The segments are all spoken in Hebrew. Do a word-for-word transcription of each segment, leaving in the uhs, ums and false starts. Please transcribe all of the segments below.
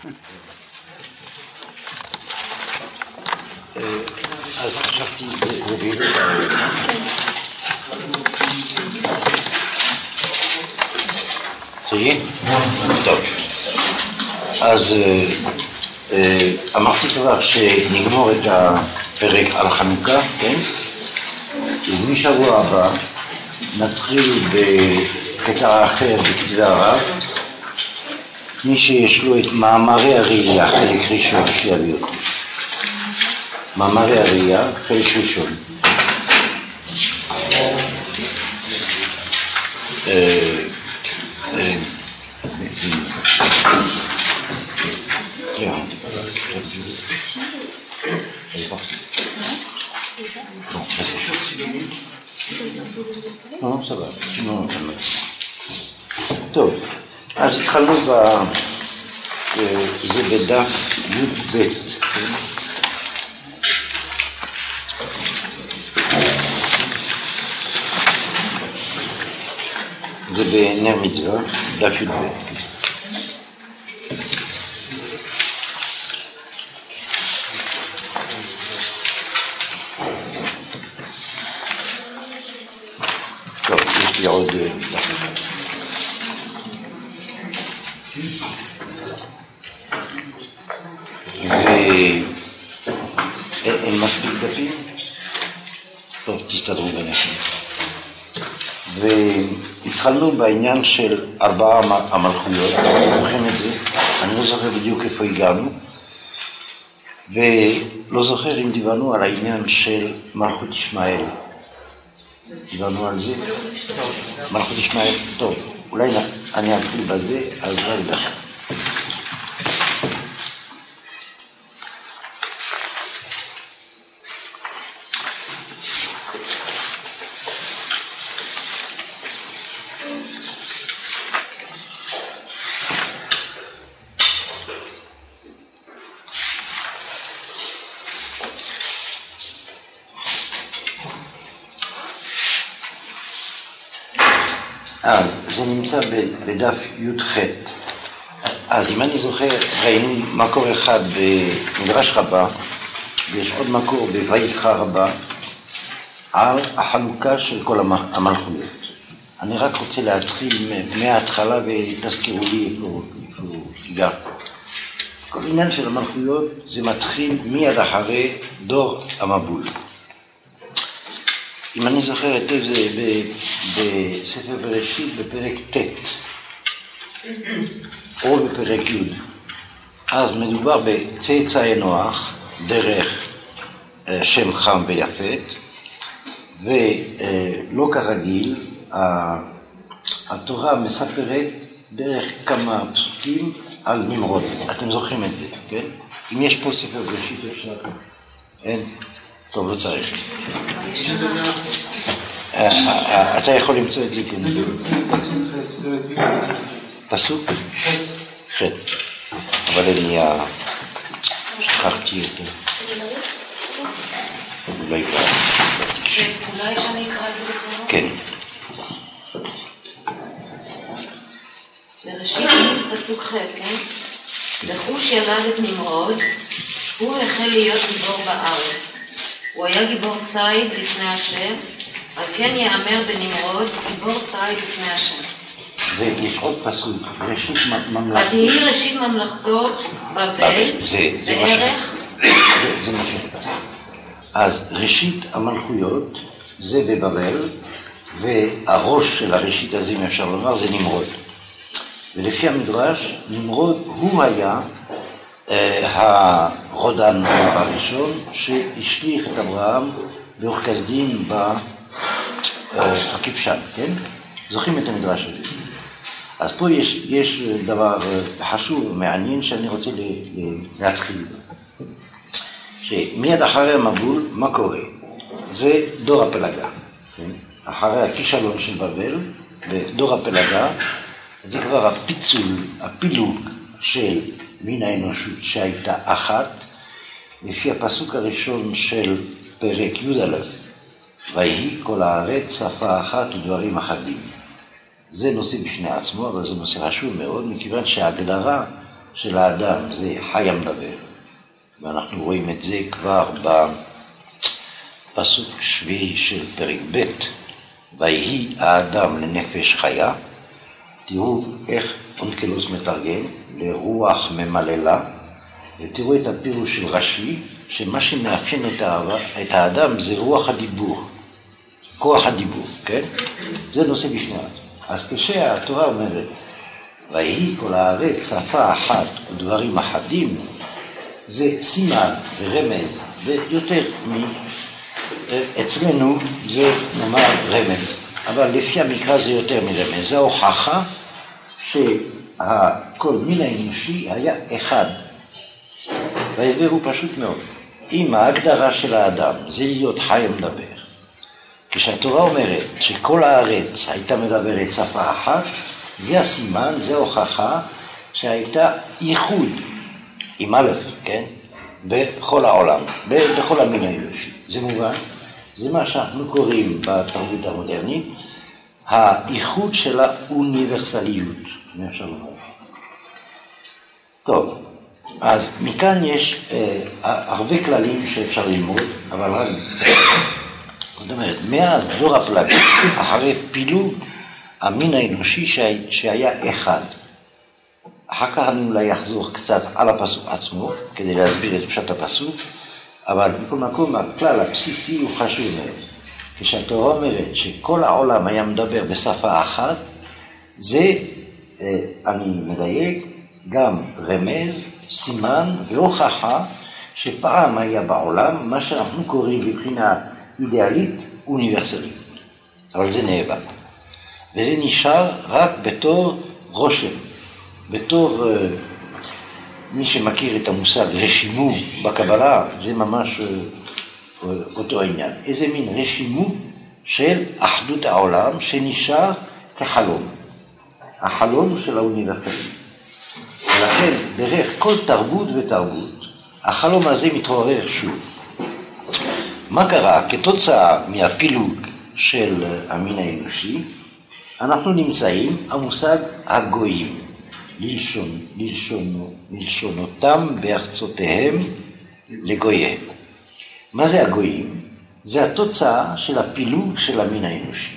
אז חשבתי, זה רביעי תראי? טוב. אז אמרתי כבר שנגמור את הפרק על חנוכה, כן? ומשבוע הבא נתחיל בקטע אחר בכתבי הרב, מי שיש לו את מאמרי הראייה, חלק ראשון שיביא אותו. מאמרי הראייה, חלק ראשון. טוב, אז התחלנו ב... זה בדף י"ב. זה בנר מצווה, דף י"ב. טוב, יש לי עוד דף. ואין מספיק דפים? טוב, תסתדרו ביניכם. והתחלנו בעניין של ארבעה המלכויות, זוכרים את זה? אני לא זוכר בדיוק איפה הגענו, ולא זוכר אם דיברנו על העניין של מלכות ישמעאל. דיברנו על זה? מלכות ישמעאל, טוב, אולי אני אתחיל בזה, אז רק דקה. אז זה נמצא בדף י"ח. אז אם אני זוכר, ראינו מקור אחד במדרש רבה, ויש עוד מקור בויקרא רבה, על החלוקה של כל המלכויות. אני רק רוצה להתחיל מההתחלה ותזכירו לי איפה הגענו. כל עניין של המלכויות זה מתחיל מיד אחרי דור המבול. אם אני זוכר היטב זה בספר בראשית בפרק ט' או בפרק י'. אז מדובר בצאצאי נוח דרך שם חם ויפת, ולא כרגיל התורה מספרת דרך כמה פסוקים על נמרוד. אתם זוכרים את זה, כן? אם יש פה ספר בראשית אפשר, אין? טוב, לא צריך. אתה יכול למצוא את זה כנראה. פסוק? ח'. אבל אני שכחתי אותו. אולי כבר. אולי שאני אקרא את זה בקרוב? כן. בראשית פסוק ח', כן? לחוש ילד את נמרוד, הוא החל להיות גיבור בארץ. הוא היה גיבור ציד לפני השם, על כן יאמר בנמרוד, גיבור ציד לפני השם. ויש עוד פסוק, ראשית ממלכתו. ותהי ראשית ממלכתו בבל, בערך. זה מה שחפש. אז ראשית המלכויות זה בבבל, והראש של הראשית הזה, אם אפשר לומר, זה נמרוד. ולפי המדרש, נמרוד הוא היה הרודן הראשון שהשליך את אברהם באור כסדים בכבשן, כן? זוכרים את המדרש הזה. אז פה יש, יש דבר חשוב ומעניין שאני רוצה להתחיל. שמיד אחרי המבול, מה קורה? זה דור הפלגה. כן? אחרי הכישלון של בבל, ודור הפלגה, זה כבר הפיצול, הפילוג של מין האנושות שהייתה אחת, לפי הפסוק הראשון של פרק י"א, ויהי כל הארץ שפה אחת ודברים אחדים. זה נושא בפני עצמו, אבל זה נושא חשוב מאוד, מכיוון שההגדרה של האדם זה חי המדבר, ואנחנו רואים את זה כבר בפסוק שביעי של פרק ב', ויהי האדם לנפש חיה. תראו איך אונקלוס מתרגם לרוח ממללה, ותראו את הפירוש של רש"י, שמה שמאפיין את, את האדם זה רוח הדיבור, כוח הדיבור, כן? זה נושא בפני עצמו. אז כשהתורה אומרת, ויהי כל הארץ שפה אחת ודברים אחדים, זה סימן ורמז, ויותר מ... אצלנו זה נאמר רמז, אבל לפי המקרא זה יותר מרמז. זה הוכחה שכל מין האנושי היה אחד. וההסבר הוא פשוט מאוד. אם ההגדרה של האדם זה להיות חי המדבר, כשהתורה אומרת שכל הארץ הייתה מדברת שפה אחת, זה הסימן, זה הוכחה שהייתה ייחוד עם א', כן? בכל העולם, בכל המין האנושי. זה מובן, זה מה שאנחנו קוראים בתרבות המודרנית, הייחוד של האוניברסליות. טוב, אז מכאן יש אה, הרבה כללים שאפשר ללמוד, אבל רק זאת אומרת, מאז דור הפלגה, אחרי פילוג המין האנושי שהיה אחד. אחר כך אני אולי אחזור קצת על הפסוק עצמו, כדי להסביר את פשט הפסוק, אבל בכל מקום הכלל הבסיסי הוא חשוב מאוד. כשהתורה אומרת שכל העולם היה מדבר בשפה אחת, זה, אני מדייק, גם רמז, סימן והוכחה שפעם היה בעולם מה שאנחנו קוראים מבחינה אידיאלית אוניברסלית. אבל זה נאבק. וזה נשאר רק בתור רושם, בתור uh, מי שמכיר את המושג רשימו בקבלה, זה ממש uh, אותו העניין. איזה מין רשימו של אחדות העולם שנשאר כחלום. החלום של האוניברסליות. ולכן דרך כל תרבות ותרבות, החלום הזה מתעורר שוב. מה קרה? כתוצאה מהפילוג של המין האנושי, אנחנו נמצאים המושג הגויים, ללשון, ללשונו, ללשונותם בארצותיהם לגוייהם. מה זה הגויים? זה התוצאה של הפילוג של המין האנושי.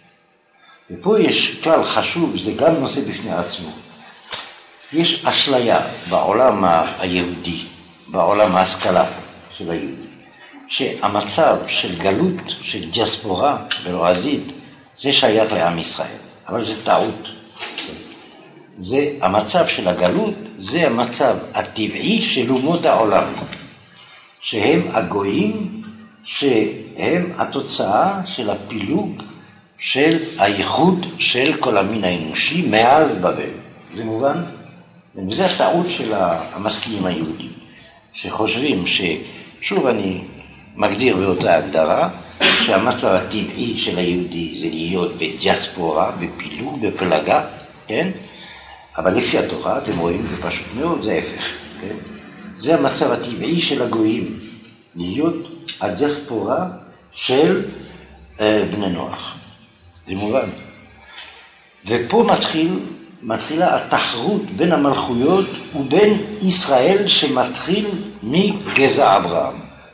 ופה יש כלל חשוב, זה גם נושא בפני עצמו. יש אשליה בעולם היהודי, בעולם ההשכלה של היהודי, שהמצב של גלות, של דיאספורה בלועזית, זה שייך לעם ישראל, אבל זה טעות. זה המצב של הגלות, זה המצב הטבעי של אומות העולם, שהם הגויים, שהם התוצאה של הפילוג של הייחוד של כל המין האנושי מאז בבל. זה מובן? וזה הטעות של המשכילים היהודים, שחושבים ששוב אני מגדיר באותה הגדרה, שהמצב הטבעי של היהודי זה להיות בדיאספורה, בפילוג, בפלגה, כן? אבל לפי התורה, אתם רואים, זה פשוט מאוד, זה ההפך, כן? זה המצב הטבעי של הגויים, להיות הדיאספורה של אה, בני נוח. זה מובן. ופה מתחיל, מתחילה התחרות בין המלכויות ובין ישראל שמתחיל מגזע אברהם.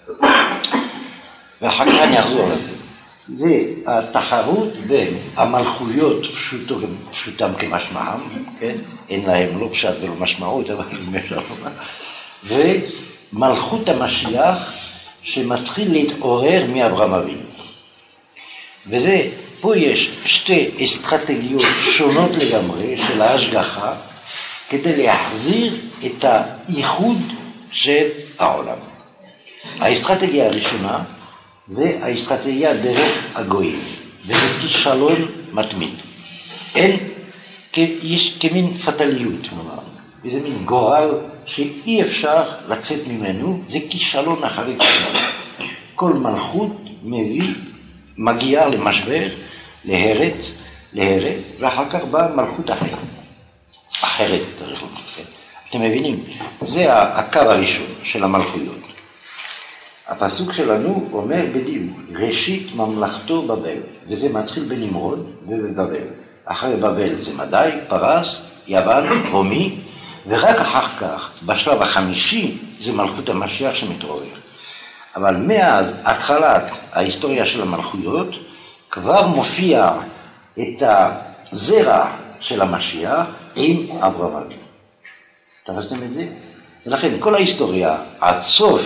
ואחר כך אני אחזור לזה. זה התחרות בין המלכויות פשוטו, פשוטם כמשמעם, כן? אין להם לא פשט ולא משמעות, אבל אפשר לומר. ומלכות המשיח שמתחיל להתעורר מאברהם אבינו. וזה, פה יש שתי אסטרטגיות שונות לגמרי של ההשגחה, כדי להחזיר את הייחוד של העולם. האסטרטגיה הראשונה, זה האסטרטגיה דרך הגויים, וזה כישלון מתמיד. אין, יש כמין פטליות, כלומר, וזה מין גורל שאי אפשר לצאת ממנו, זה כישלון אחרי כישלון. כל מלכות מביא, מגיעה למשבר, להרץ, להרץ, ואחר כך באה מלכות אחרת. אחרת, צריך לומר. אתם מבינים? זה הקו הראשון של המלכויות. הפסוק שלנו אומר בדיוק, ראשית ממלכתו בבל, וזה מתחיל בנמרוד ובבבל. אחרי בבל זה מדי, פרס, יוון, רומי, ורק אחר כך, בשלב החמישי, זה מלכות המשיח שמתעורר. אבל מאז התחלת ההיסטוריה של המלכויות, כבר מופיע את הזרע של המשיח עם אברהם אבינו. תפסתם את זה? ולכן כל ההיסטוריה, עד סוף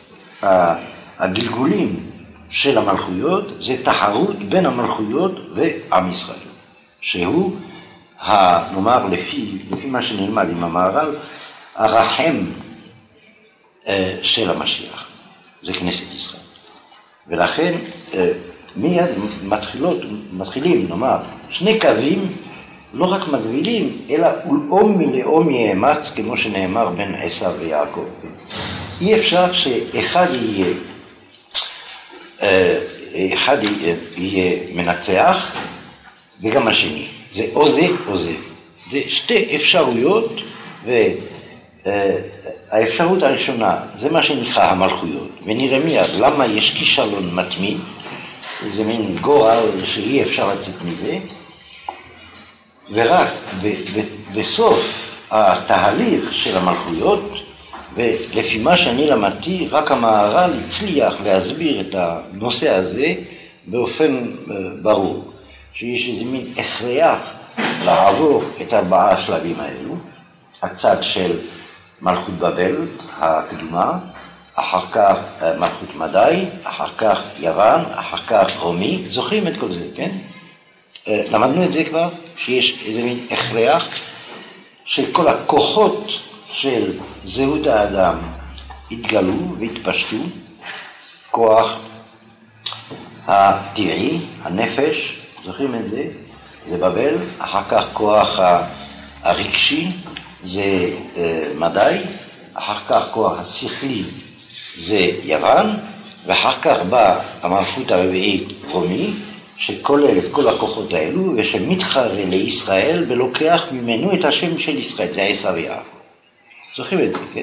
הגלגולים של המלכויות, זה תחרות בין המלכויות ועם ישראל, שהוא, נאמר לפי, לפי מה שנלמד עם המהר"ל, הרחם של המשיח, זה כנסת ישראל. ולכן מיד מתחילות, מתחילים, נאמר, שני קווים, לא רק מקבילים, אלא ולאום מלאום יאמץ, כמו שנאמר בין עשיו ויעקב. אי אפשר שאחד יהיה, אחד יהיה מנצח, וגם השני. זה או זה או זה. זה שתי אפשרויות, והאפשרות הראשונה, זה מה שנקרא המלכויות. ונראה מיד למה יש כישלון מתמיד, זה מין גורל שאי אפשר לצאת מזה, ורק בסוף התהליך של המלכויות, ולפי מה שאני למדתי, רק המהר"ל הצליח להסביר את הנושא הזה באופן ברור, שיש איזה מין הכרח לעבור את ארבעה השלבים האלו, הצד של מלכות בבל הקדומה, אחר כך מלכות מדי, אחר כך יוון, אחר כך רומי, זוכרים את כל זה, כן? למדנו את זה כבר, שיש איזה מין הכרח של כל הכוחות של זהות האדם התגלו והתפשטו, כוח הטבעי, הנפש, זוכרים את זה, זה בבל, אחר כך כוח הרגשי, זה מדי, אחר כך כוח השכלי, זה יוון, ואחר כך בא המלכות הרביעית רומי, שכולל את כל הכוחות האלו, ושמתחרה לישראל ולוקח ממנו את השם של ישראל, זה עשיו ויעקב. זוכרים את זה, כן?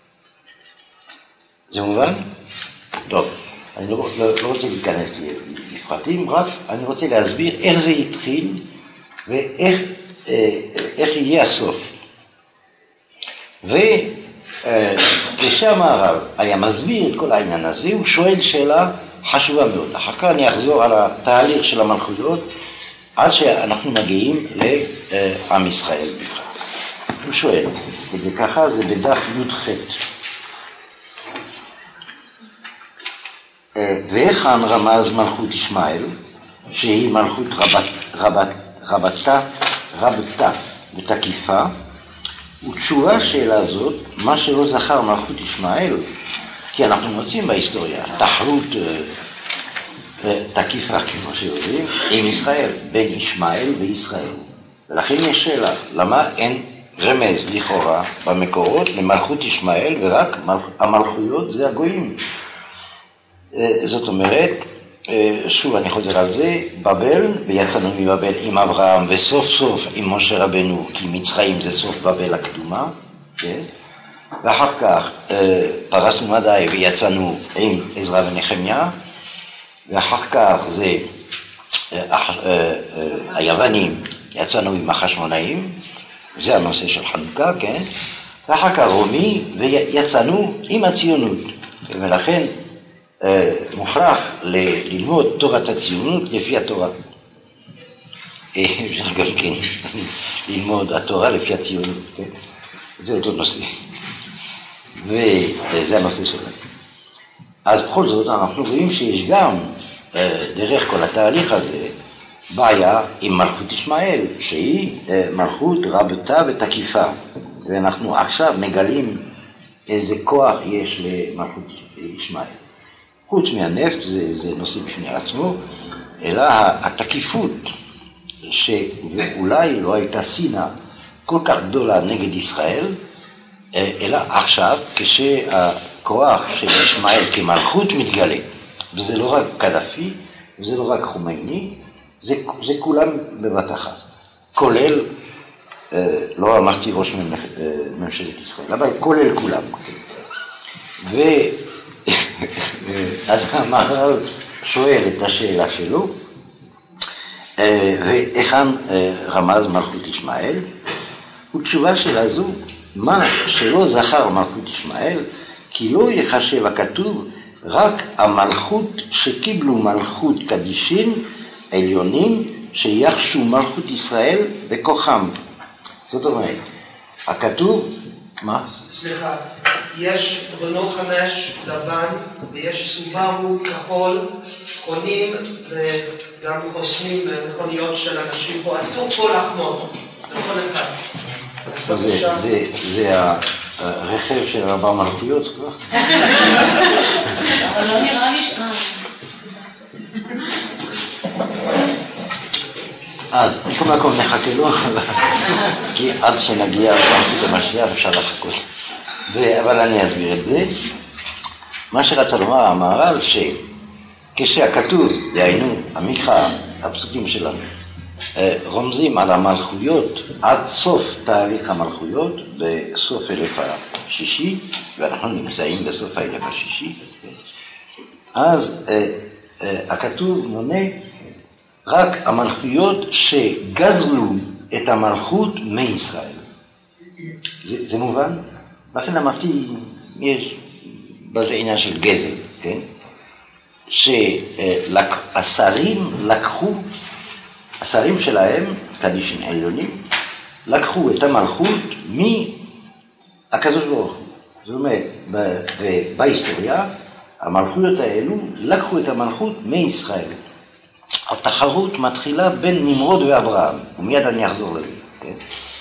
זה מובן? טוב, אני לא, לא, לא רוצה להיכנס לפרטים, רק אני רוצה להסביר איך זה התחיל, ואיך איך יהיה הסוף. וכשהמהר"ל היה מסביר את כל העניין הזה, הוא שואל שאלה חשובה מאוד. אחר כך אני אחזור על התהליך של המלכויות, עד שאנחנו מגיעים לעם ישראל בפרט. הוא שואל, וזה ככה, זה בדף י"ח. והיכן רמז מלכות ישמעאל, שהיא מלכות רבת, רבת, רבתה, רבתה ותקיפה, ותשובה שאלה זאת, מה שלא זכר מלכות ישמעאל, כי אנחנו מוצאים בהיסטוריה תחרות תקיפה, כמו שאומרים, עם ישראל, בין ישמעאל וישראל. ולכן יש שאלה, למה אין רמז לכאורה במקורות למלכות ישמעאל, ורק המלכויות זה הגויים. זאת אומרת, שוב אני חוזר על זה, בבל, ויצאנו מבבל עם אברהם, וסוף סוף עם משה רבנו, כי מצרים זה סוף בבל הקדומה, כן? ואחר כך פרסנו מדי ויצאנו עם עזרא ונחמיה, ואחר כך זה היוונים, יצאנו עם החשמונאים, זה הנושא של חנוכה, כן? ואחר כך רומי, ויצאנו עם הציונות, ולכן מוכרח ללמוד תורת הציונות לפי התורה. אפשר גם כן ללמוד התורה לפי הציונות, כן? זה אותו נושא. וזה הנושא שלנו. אז בכל זאת אנחנו רואים שיש גם דרך כל התהליך הזה בעיה עם מלכות ישמעאל, שהיא מלכות רבתה ותקיפה. ואנחנו עכשיו מגלים איזה כוח יש למלכות ישמעאל. חוץ מהנפט, זה, זה נושא בפני עצמו, אלא התקיפות, שאולי לא הייתה שנאה כל כך גדולה נגד ישראל, אלא עכשיו כשהכוח של ישמעאל כמלכות מתגלה, וזה לא רק קדאפי, וזה לא רק חומייני, זה, זה כולם בבת אחת, כולל, לא אמרתי ראש ממשלת ישראל, אבל כולל כולם. ו... אז המהר"ל שואל את השאלה שלו, והיכן רמז מלכות ישמעאל, ותשובה שלה זו, מה שלא זכר מלכות ישמעאל, כי לא יחשב הכתוב רק המלכות שקיבלו מלכות קדישין עליונים שיחשו מלכות ישראל בכוחם. זאת אומרת, הכתוב, מה? סליחה, יש רנו חמש לבן ויש סובארו כחול, חונים וגם חוסמים במכוניות של אנשים פה, אסור פה לחנות, בכל אחד. זה, זה, זה הרכב של ארבע מלכויות כבר? אבל לא נראה לי שם. אז בכל מקום נחכה לו, כי עד שנגיע למלכות המשיח אפשר לחכות. אבל אני אסביר את זה. מה שרצה לומר המהר"ל, שכשהכתוב, דהיינו המקרא, הפסוקים שלנו, רומזים על המלכויות עד סוף תהליך המלכויות, בסוף אלף השישי, ואנחנו נמצאים בסוף האלף השישי, אז הכתוב מונה רק המלכויות שגזלו את המלכות מישראל. זה, זה מובן? לכן אמרתי, יש בזה עניין של גזל, כן? שהשרים לקחו, השרים שלהם, קדישין עליונים, לקחו את המלכות מהקדוש ברוך הוא. זאת אומרת, בהיסטוריה, המלכויות האלו לקחו את המלכות מישראל. התחרות מתחילה בין נמרוד ואברהם, ומיד אני אחזור לזה, כן?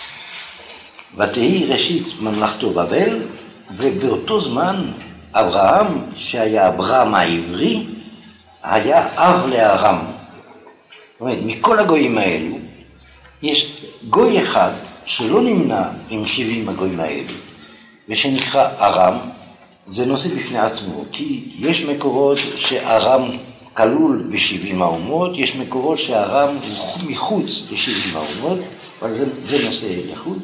ותהי ראשית ממלכתו בבל, ובאותו זמן אברהם, שהיה אברהם העברי, היה אב לארם. זאת אומרת, מכל הגויים האלו, יש גוי אחד שלא נמנע עם שבעים הגויים האלו, ושנקרא ארם. זה נושא בפני עצמו, כי יש מקורות שארם כלול בשבעים האומות, יש מקורות שארם הוא מחוץ לשבעים האומות, אבל זה, זה נושא לחוד.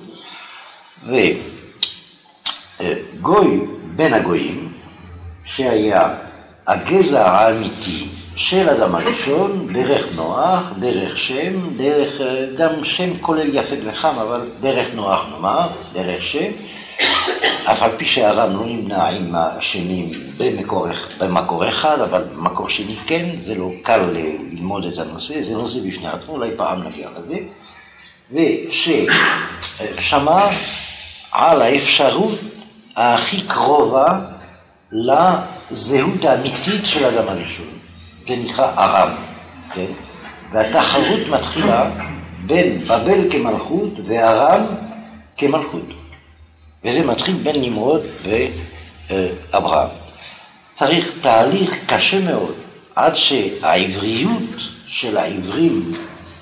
וגוי בין הגויים, שהיה הגזע האמיתי של אדם הראשון, דרך נוח, דרך שם, דרך, גם שם כולל יפה וחם, אבל דרך נוח נאמר, דרך שם, אף על פי שהר"ם לא נמנע עם השנים במקור, במקור אחד, אבל במקור שני כן, זה לא קל ללמוד את הנושא, זה נושא בפני עצמו, אולי פעם נגיע לזה, וששמע על האפשרות הכי קרובה לזהות האמיתית של האדם הראשון, זה נקרא ארם, כן? והתחרות מתחילה בין בבל כמלכות וארם כמלכות. וזה מתחיל בין נמרוד ואברהם. צריך תהליך קשה מאוד, עד שהעבריות של העברים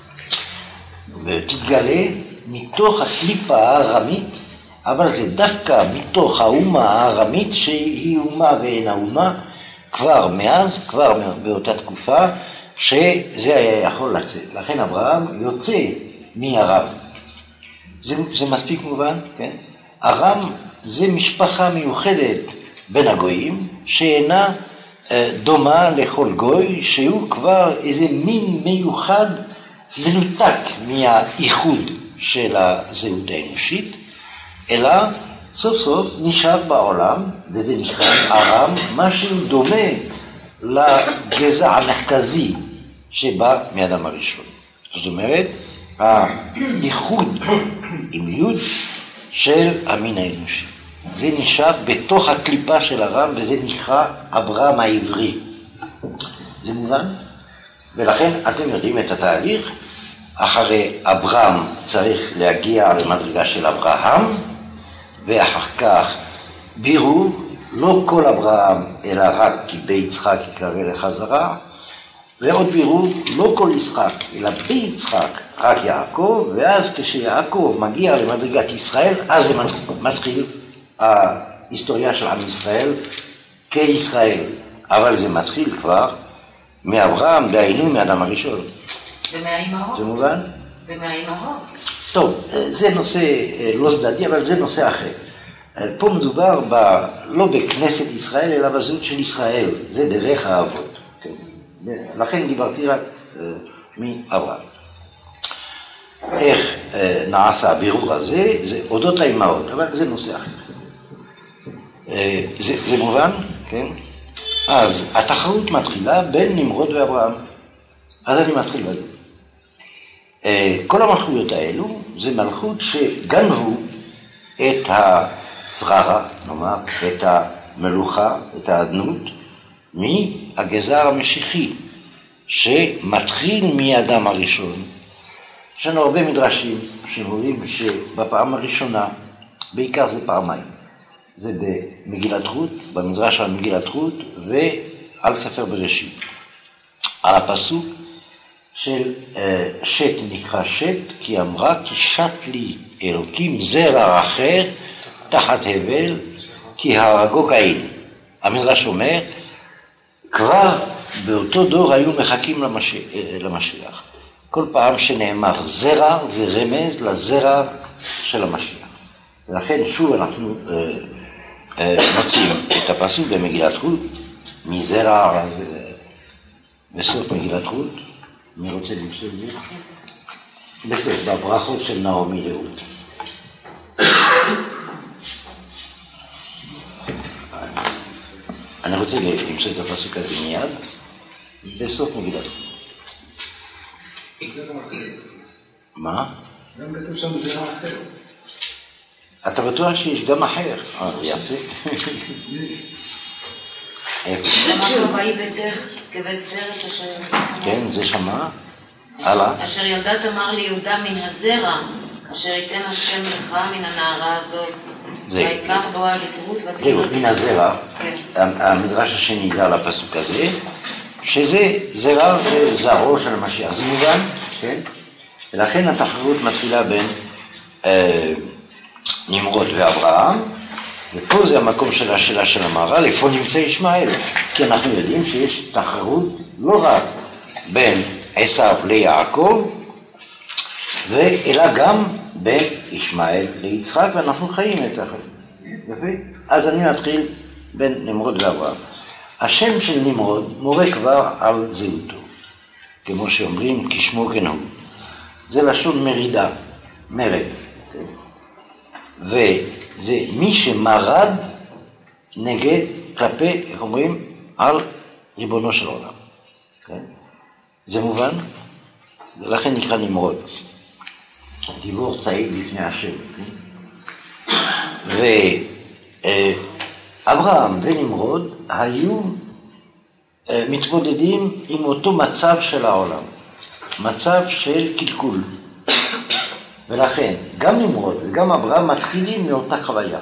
תתגלה מתוך הקליפה הארמית, אבל זה דווקא מתוך האומה הארמית שהיא אומה ואין האומה, כבר מאז, כבר באותה תקופה, שזה היה יכול לצאת. לכן אברהם יוצא מארם. זה, זה מספיק מובן, כן? ארם זה משפחה מיוחדת בין הגויים, שאינה דומה לכל גוי, שהוא כבר איזה מין מיוחד, מנותק מהייחוד של הזהות האנושית, אלא סוף סוף נשאר בעולם, וזה נקרא ארם, משהו דומה לגזע המרכזי שבא מאדם הראשון. זאת אומרת, הייחוד עם יוד של המין האנושי. זה נשאר בתוך הקליפה של ארם, וזה נקרא אברהם העברי. זה מובן? ולכן אתם יודעים את התהליך, אחרי אברהם צריך להגיע למדרגה של אברהם, ואחר כך בירו, לא כל אברהם, אלא רק כי ביצחק יקרא לך זרע, ועוד בירו, לא כל יצחק, אלא ביצחק, רק יעקב, ואז כשיעקב מגיע למדרגת ישראל, אז זה מתחיל ההיסטוריה של עם ישראל כישראל. אבל זה מתחיל כבר מאברהם, דהיינו מאדם הראשון. ומהאימהות. זה מובן? ומהאימהות. טוב, זה נושא לא צדדי, אבל זה נושא אחר. פה מדובר ב, לא בכנסת ישראל, אלא בזהות של ישראל. זה דרך האבות. כן? לכן דיברתי רק מאברהם. איך אה, נעשה הבירור הזה, זה אודות האימהות, אבל זה נושא אחר. אה, זה, זה מובן, כן? אז התחרות מתחילה בין נמרוד ואברהם. אז אני מתחיל בזה. אה, כל המלכויות האלו זה מלכות שגנבו את השררה, נאמר, את המלוכה, את האדנות, מהגזר המשיחי, שמתחיל מאדם הראשון. יש לנו הרבה מדרשים שאומרים שבפעם הראשונה, בעיקר זה פעמיים, זה במגילת רות, במדרש על מגילת רות ועל ספר בראשית. על הפסוק של שת נקרא שת, כי אמרה כי שת לי אלוקים זרע אחר תחת הבל, כי הרגו קין. המדרש אומר, כבר באותו דור היו מחכים למשיח. למשיח. כל פעם שנאמר זרע, זה רמז לזרע של המשיח. ולכן שוב אנחנו אה, אה, מוצאים את הפסוק במגילת רות, מזרע אה, בסוף מגילת רות. מי רוצה למצוא את זה? בסוף, בברכות של נעמי לרות. אני רוצה למצוא את הפסוק הזה מיד, בסוף מגילת רות. מה? גם כתוב שם זרע אחר. אתה בטוח שיש גם אחר? אה, יפה. למה חוואי בדרך כבית פרץ אשר... כן, זה שמה. הלאה. אשר ילדת אמר לי יהודה מן הזרע, אשר ייתן השם לך מן הנערה הזאת. ויקח בועז את רות ותינוק. זהו, מן הזרע. המדרש השני זה על הפסוק הזה, שזה זרע, זה זרעו של המשיח. זה מובן, כן? ולכן התחרות מתחילה בין אה, נמרוד ואברהם, ופה זה המקום של השאלה של המהר"ל, איפה נמצא ישמעאל? כי אנחנו יודעים שיש תחרות לא רק בין עשיו ליעקב, אלא גם בין ישמעאל ליצחק, ואנחנו חיים את החיים. יפה? אז אני מתחיל בין נמרוד ואברהם. השם של נמרוד מורה כבר על זהותו, כמו שאומרים, כשמו כן הוא. זה לשון מרידה, מרד. וזה מי שמרד נגד, כלפי, איך אומרים, על ריבונו של עולם. כן? זה מובן? לכן נקרא נמרוד. דיבור צעיד לפני השם. ואברהם ונמרוד היו מתמודדים עם אותו מצב של העולם. מצב של קלקול. ולכן גם נמרוד וגם אברהם מתחילים מאותה חוויה.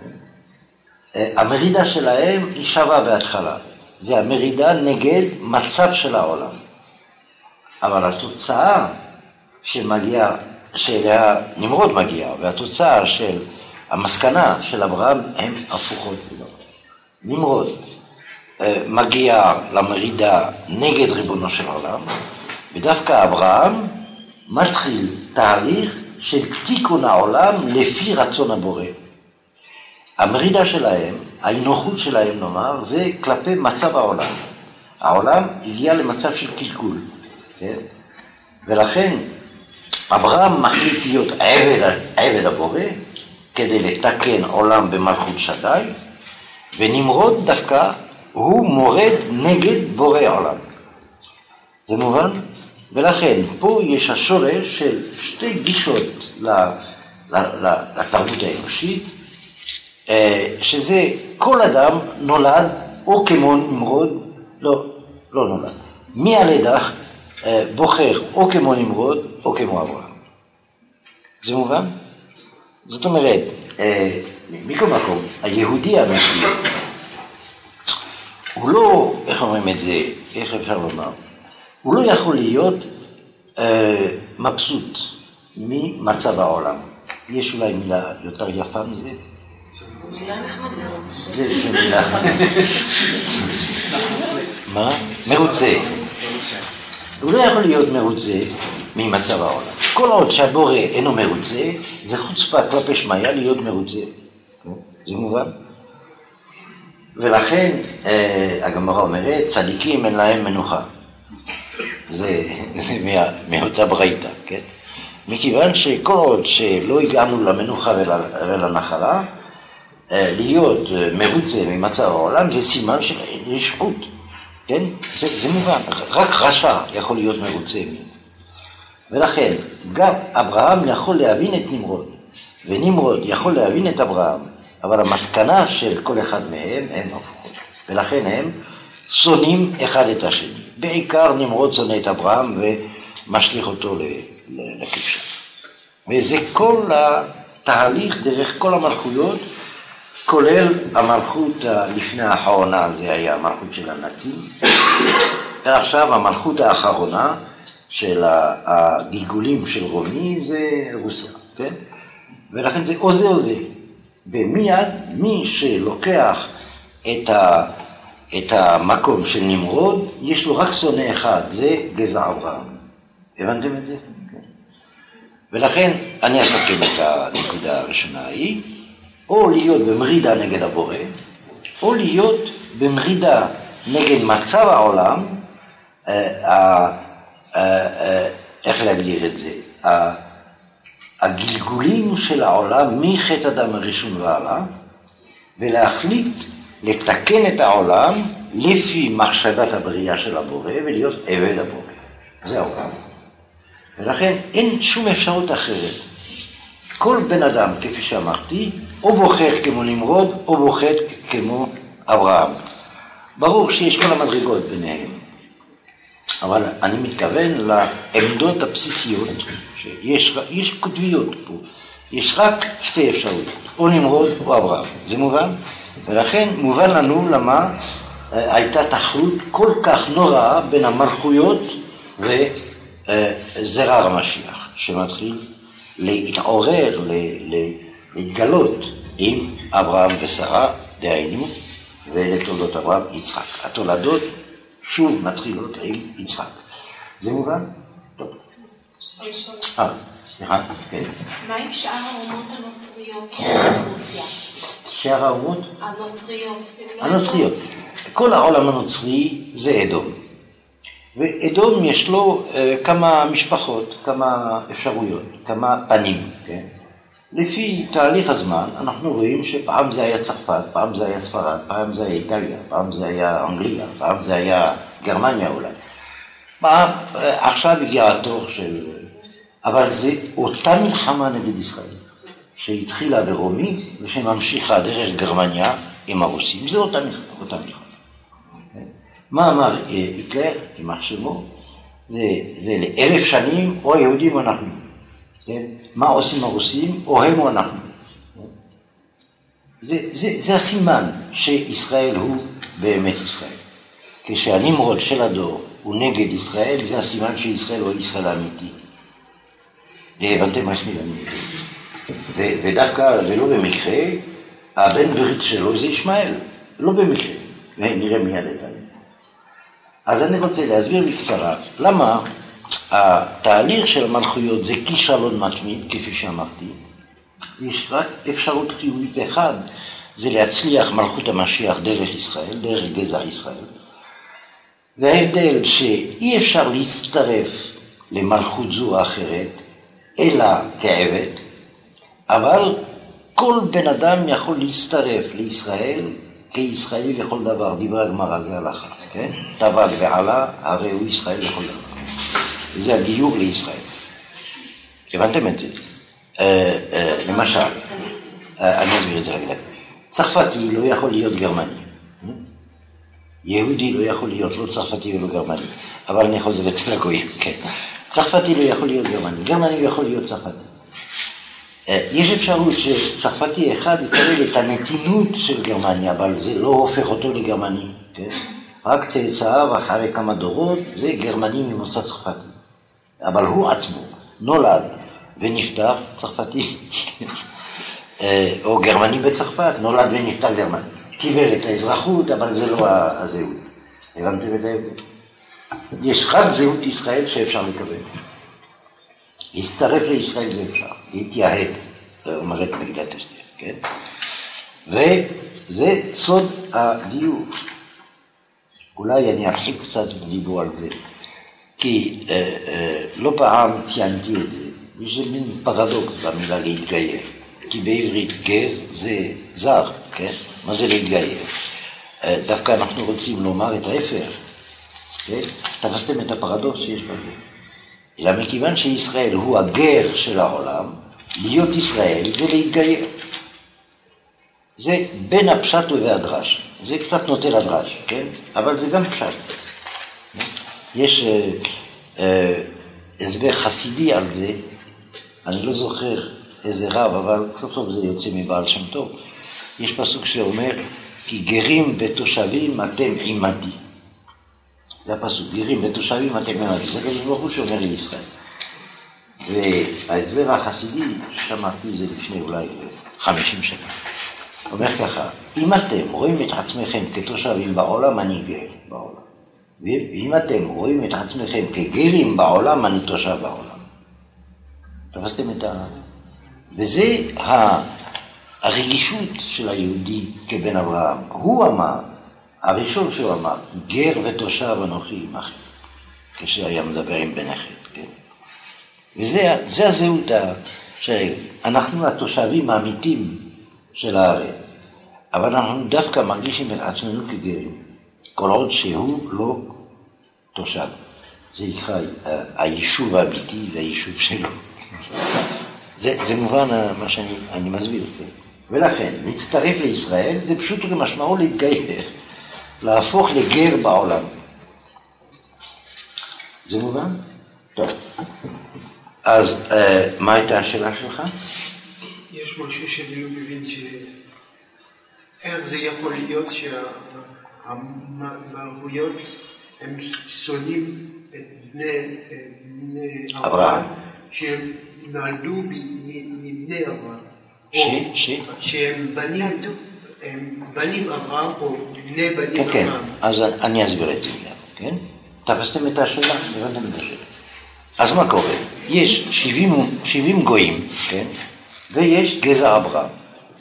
המרידה שלהם היא שווה בהתחלה. זה המרידה נגד מצב של העולם. אבל התוצאה שמגיעה, שאליה נמרוד מגיע, והתוצאה של המסקנה של אברהם הן הפוכות. נמרוד מגיע למרידה נגד ריבונו של עולם, ודווקא אברהם מתחיל תהליך של תיקון העולם לפי רצון הבורא. המרידה שלהם, האנוכות שלהם נאמר, זה כלפי מצב העולם. העולם הגיע למצב של קלקול. כן? ולכן אברהם מחליט להיות עבד, עבד הבורא כדי לתקן עולם במלכות שדי, ונמרוד דווקא הוא מורד נגד בורא עולם. זה מובן? ולכן פה יש השורש של שתי גישות לתרבות האנושית, שזה כל אדם נולד או כמו נמרוד, לא, לא נולד. מהלידה בוחר או כמו נמרוד או כמו אברהם. זה מובן? זאת אומרת, מכל מקום, היהודי האמיתי, הוא לא, איך אומרים את זה, איך אפשר לומר, הוא לא יכול להיות אה, מבסוט ממצב העולם. יש אולי מילה יותר יפה מזה? מילה נחמדה. זה, זה מילה. מה? מרוצה. הוא לא יכול להיות מרוצה ממצב העולם. כל עוד שהבורא אינו מרוצה, זה חוצפה כלפי שמיא להיות מרוצה. זה מובן? ולכן אה, הגמרא אומרת, צדיקים אין להם מנוחה. זה, זה מה, מאותה ברייתא, כן? מכיוון שכל עוד שלא הגענו למנוחה ולנחלה, להיות מרוצה ממצב העולם זה סימן של רשעות, כן? זה, זה מובן, רק רשע יכול להיות מרוצה ממנו. ולכן גם אברהם יכול להבין את נמרוד, ונמרוד יכול להבין את אברהם, אבל המסקנה של כל אחד מהם הם הפוכות, ולכן הם שונאים אחד את השני. בעיקר נמרוד שונא את אברהם ומשליך אותו לכבשה. וזה כל התהליך דרך כל המלכויות, כולל המלכות לפני האחרונה, זה היה המלכות של הנאצים, ועכשיו המלכות האחרונה של הגלגולים של רומי זה רוסיה, כן? ולכן זה או זה או זה. ומיד מי שלוקח את, ה, את המקום של נמרוד, יש לו רק שונא אחד, זה גזע אברהם. הבנתם את זה? כן. ולכן אני אסכם את הנקודה הראשונה ההיא, או להיות במרידה נגד הבורא, או להיות במרידה נגד מצב העולם, אה, אה, אה, איך להגדיר את זה? אה, הגלגולים של העולם מחטא אדם הראשון והלאה, ולהחליט לתקן את העולם לפי מחשבת הבריאה של הבורא ולהיות עבד הבורא. זה העולם. ולכן אין שום אפשרות אחרת. כל בן אדם, כפי שאמרתי, או בוחר כמו נמרוד, או בוחר כמו אברהם. ברור שיש כל המדרגות ביניהם. אבל אני מתכוון לעמדות הבסיסיות, שיש יש כותביות פה, יש רק שתי אפשרויות, או נמרוד או אברהם, זה מובן? ולכן מובן לנו למה הייתה תחרות כל כך נוראה בין המלכויות וזרע המשיח, שמתחיל להתעורר, להתגלות עם אברהם ושרה, דהיינו, ולתולדות אברהם יצחק. התולדות שוב מתחילות עם יצחק. זה מובן? טוב. אה, סליחה, כן. מה עם שאר האומות הנוצריות ברוסיה? שאר האומות? הנוצריות. הנוצריות. כל העולם הנוצרי זה אדום. ואדום יש לו uh, כמה משפחות, כמה אפשרויות, כמה פנים, כן? לפי תהליך הזמן אנחנו רואים שפעם זה היה צרפת, פעם זה היה ספרד, פעם זה היה איטליה, פעם זה היה אנגליה, פעם זה היה גרמניה אולי. פעם, uh, עכשיו הגיע התור של... אבל זה אותה מלחמה נגד ישראל, שהתחילה ברומי ושממשיכה דרך גרמניה עם הרוסים. זה אותה מלחמה, אותה מלחמה. מה אמר היטלר, יימח שמו? זה, זה לאלף שנים, או היהודים או אנחנו. כן? מה עושים הרוסים, או הם או אנחנו. זה, זה, זה הסימן שישראל הוא באמת ישראל. כשהנמרוד של הדור הוא נגד ישראל, זה הסימן שישראל הוא ישראל האמיתי. והבנתם מה שמילה אמיתי. ודווקא, ולא במקרה, הבן ברית שלו זה ישמעאל. לא במקרה. ונראה מיד את זה. אז אני רוצה להסביר בקצרה, למה התהליך של המלכויות זה כישלון מתמיד, כפי שאמרתי. יש רק אפשרות חיובית אחד, זה להצליח מלכות המשיח דרך ישראל, דרך גזע ישראל. וההבדל שאי אפשר להצטרף למלכות זו או אחרת, אלא כעבד, אבל כל בן אדם יכול להצטרף לישראל כישראלי לכל דבר, דברי הגמרא, זה הלכה, כן? טבל ועלה, הרי הוא ישראל לכל דבר. זה הגיור לישראל. הבנתם את זה? למשל, אני אסביר את זה רגע. צרפתי לא יכול להיות גרמני. יהודי לא יכול להיות, לא צרפתי ולא גרמני. אבל אני חוזר אצל הגויים, כן. צרפתי לא יכול להיות גרמני, גרמני לא יכול להיות צרפתי. יש אפשרות שצרפתי אחד יקבל את הנתינות של גרמניה, אבל זה לא הופך אותו לגרמני, כן? רק צאצאיו אחרי כמה דורות זה גרמני ממוצא צרפתי. אבל הוא עצמו נולד ונפטר צרפתי, או גרמני בצרפת, נולד ונפטר גרמני. קיבל את האזרחות, אבל זה לא הזהות. הבנתם את ההבדל? יש רק זהות ישראל שאפשר לקבל. להצטרף לישראל זה אפשר, להתייהד, אומרת מגילת אסתר, כן? וזה סוד הגיור. אולי אני ארחיק קצת ודיבור על זה, כי אה, אה, לא פעם ציינתי את זה יש מין פרדוקס במילה להתגייר, כי בעברית גר זה זר, כן? מה זה להתגייר? דווקא אנחנו רוצים לומר את ההפך, כן? תפסתם את הפרדוקס שיש בזה. אלא מכיוון שישראל הוא הגר של העולם, להיות ישראל זה להתגייר. זה בין הפשט והדרש, זה קצת נוטה לדרש, כן? אבל זה גם פשט. יש אה, אה, הסבר חסידי על זה, אני לא זוכר איזה רב, אבל סוף סוף זה יוצא מבעל שם טוב. יש פסוק שאומר, כי גרים ותושבים אתם עימדי. זה הפסוק, גרים ותושבים אתם עימדי. זה כזה ברוך הוא שאומר לישראל. וההסבר החסידי, שמעתי זה לפני אולי חמישים שנה, אומר ככה, אם אתם רואים את עצמכם כתושבים בעולם, אני גר בעולם. ואם אתם רואים את עצמכם כגרים בעולם, אני תושב בעולם. תפסתם את ה... וזה הרגישות של היהודי כבן אברהם. הוא אמר, הראשון שהוא אמר, גר ותושב אנוכי עמכם, כשהיה מדבר עם בן אחד, כן? וזה זה הזהות שאנחנו התושבים האמיתיים של הארץ, אבל אנחנו דווקא מרגישים את עצמנו כגרים, כל עוד שהוא לא תושב. זה נקרא, היישוב האמיתי זה היישוב שלו. זה, זה מובן מה שאני אני מסביר. ולכן, להצטרף לישראל זה פשוט כמשמעו להתגייר, להפוך לגר בעולם. זה מובן? טוב. אז מה הייתה השאלה שלך? יש משהו שאני לא מבין ש... איך זה יכול להיות שהמהויות הם שונאים את בני אברהם, שהם נולדו מבני אברהם. ש? ש? שהם בנים אברהם או בני בנים אברהם. כן, אז אני אסביר את זה, כן? תפסתם את השאלה? הבנתם את השאלה. אז מה קורה? יש שבעים גויים, כן? ויש גזע אברהם.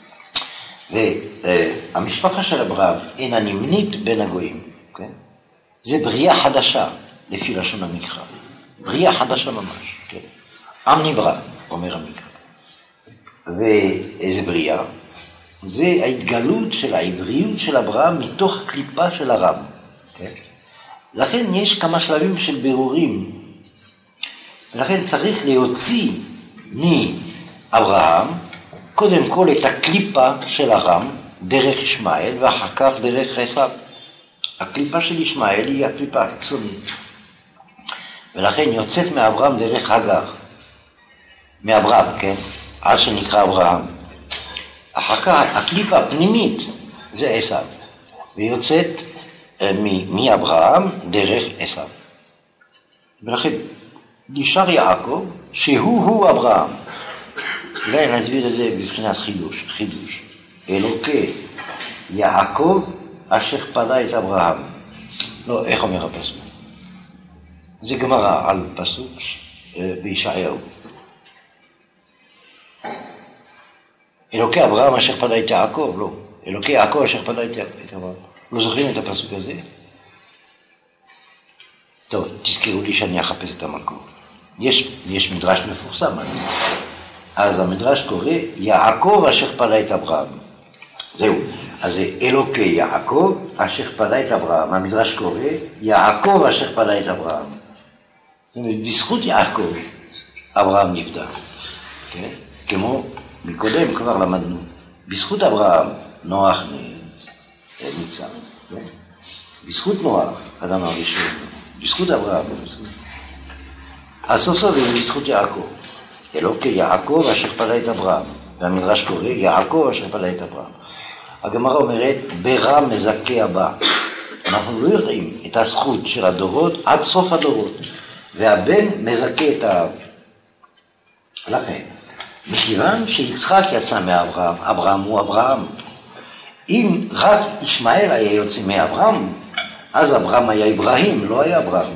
והמשפחה של אברהם אינה נמנית בין הגויים, כן? זה בריאה חדשה, לפי לשון המקרא. בריאה חדשה ממש, כן? עם נברא, אומר המקרא. ואיזה בריאה? זה ההתגלות של העבריות של אברהם מתוך קליפה של ארם, כן? לכן יש כמה שלבים של בירורים, ולכן צריך להוציא מאברהם, קודם כל את הקליפה של ארם, דרך ישמעאל, ואחר כך דרך עשיו. הקליפה של ישמעאל היא הקליפה החיצונית, ולכן יוצאת מאברהם דרך הגר, מאברהם, כן? עד שנקרא אברהם. אחר כך הקליפה הפנימית זה עשיו, ויוצאת מאברהם דרך עשיו. ולכן נשאר יעקב שהוא-הוא אברהם. אולי נסביר את זה בבחינת חידוש, חידוש. אלוקי יעקב אשר פדה את אברהם. לא, איך אומר הפסוק? זה גמרא על פסוק בישעיהו. אלוקי אברהם אשר פדה את יעקב, לא. אלוקי יעקב אשר פדה את אברהם. לא זוכרים את הפסוק הזה? טוב, תזכרו לי שאני אחפש את המקור. יש, יש מדרש מפורסם. אז המדרש קורא יעקב אשר פדה את אברהם. זהו. אז זה אלוקי יעקב אשר פדה את אברהם. המדרש קורא יעקב אשר פדה את אברהם. בזכות יעקב אברהם נפדה. כן? כמו מקודם כבר למדנו. בזכות אברהם נוח ניצל. כן? בזכות נוח, אדם הראשון. בזכות אברהם. אז סוף סוף זה בזכות יעקב. אלוקי יעקב אשר פדה את אברהם. והמדרש קורא יעקב אשר פדה את אברהם. הגמרא אומרת, ברע מזכה הבא. אנחנו לא יודעים את הזכות של הדורות עד סוף הדורות. והבן מזכה את האב. לכן, מכיוון שיצחק יצא מאברהם, אברהם הוא אברהם. אם רק ישמעאל היה יוצא מאברהם, אז אברהם היה אברהים, לא היה אברהם.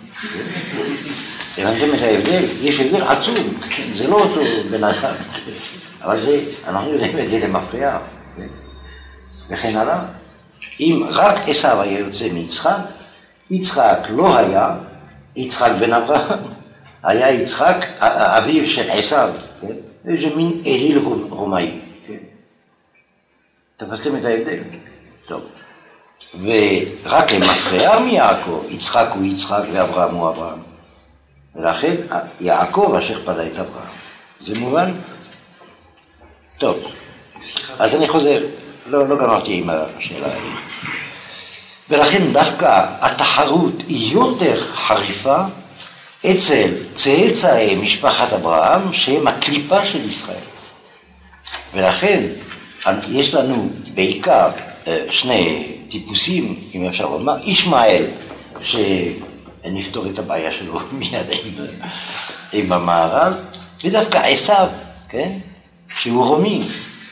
הבנתם את ההבדל? יש הבדל עצום, זה לא אותו בן אדם, אבל זה, אנחנו יודעים את זה למפריע. וכן הלאה, אם רק עשיו היה יוצא מיצחק, יצחק לא היה יצחק בן אברהם, היה יצחק, אביו של עשיו, כן? איזה מין אליל רומאי, כן? תפסתם את ההבדל? טוב. ורק למפריע מיעקב, יצחק הוא יצחק ואברהם הוא אברהם. ולכן יעקב אשר פדה את אברהם. זה מובן? טוב. אז אני חוזר, לא, לא גמרתי עם השאלה ההיא. ולכן דווקא התחרות היא יותר חריפה אצל צאצאי משפחת אברהם, שהם הקליפה של ישראל. ולכן יש לנו בעיקר שני טיפוסים, אם אפשר לומר, ישמעאל, שנפתור את הבעיה שלו מיד עם, עם המערב, ודווקא עשיו, כן? שהוא רומי,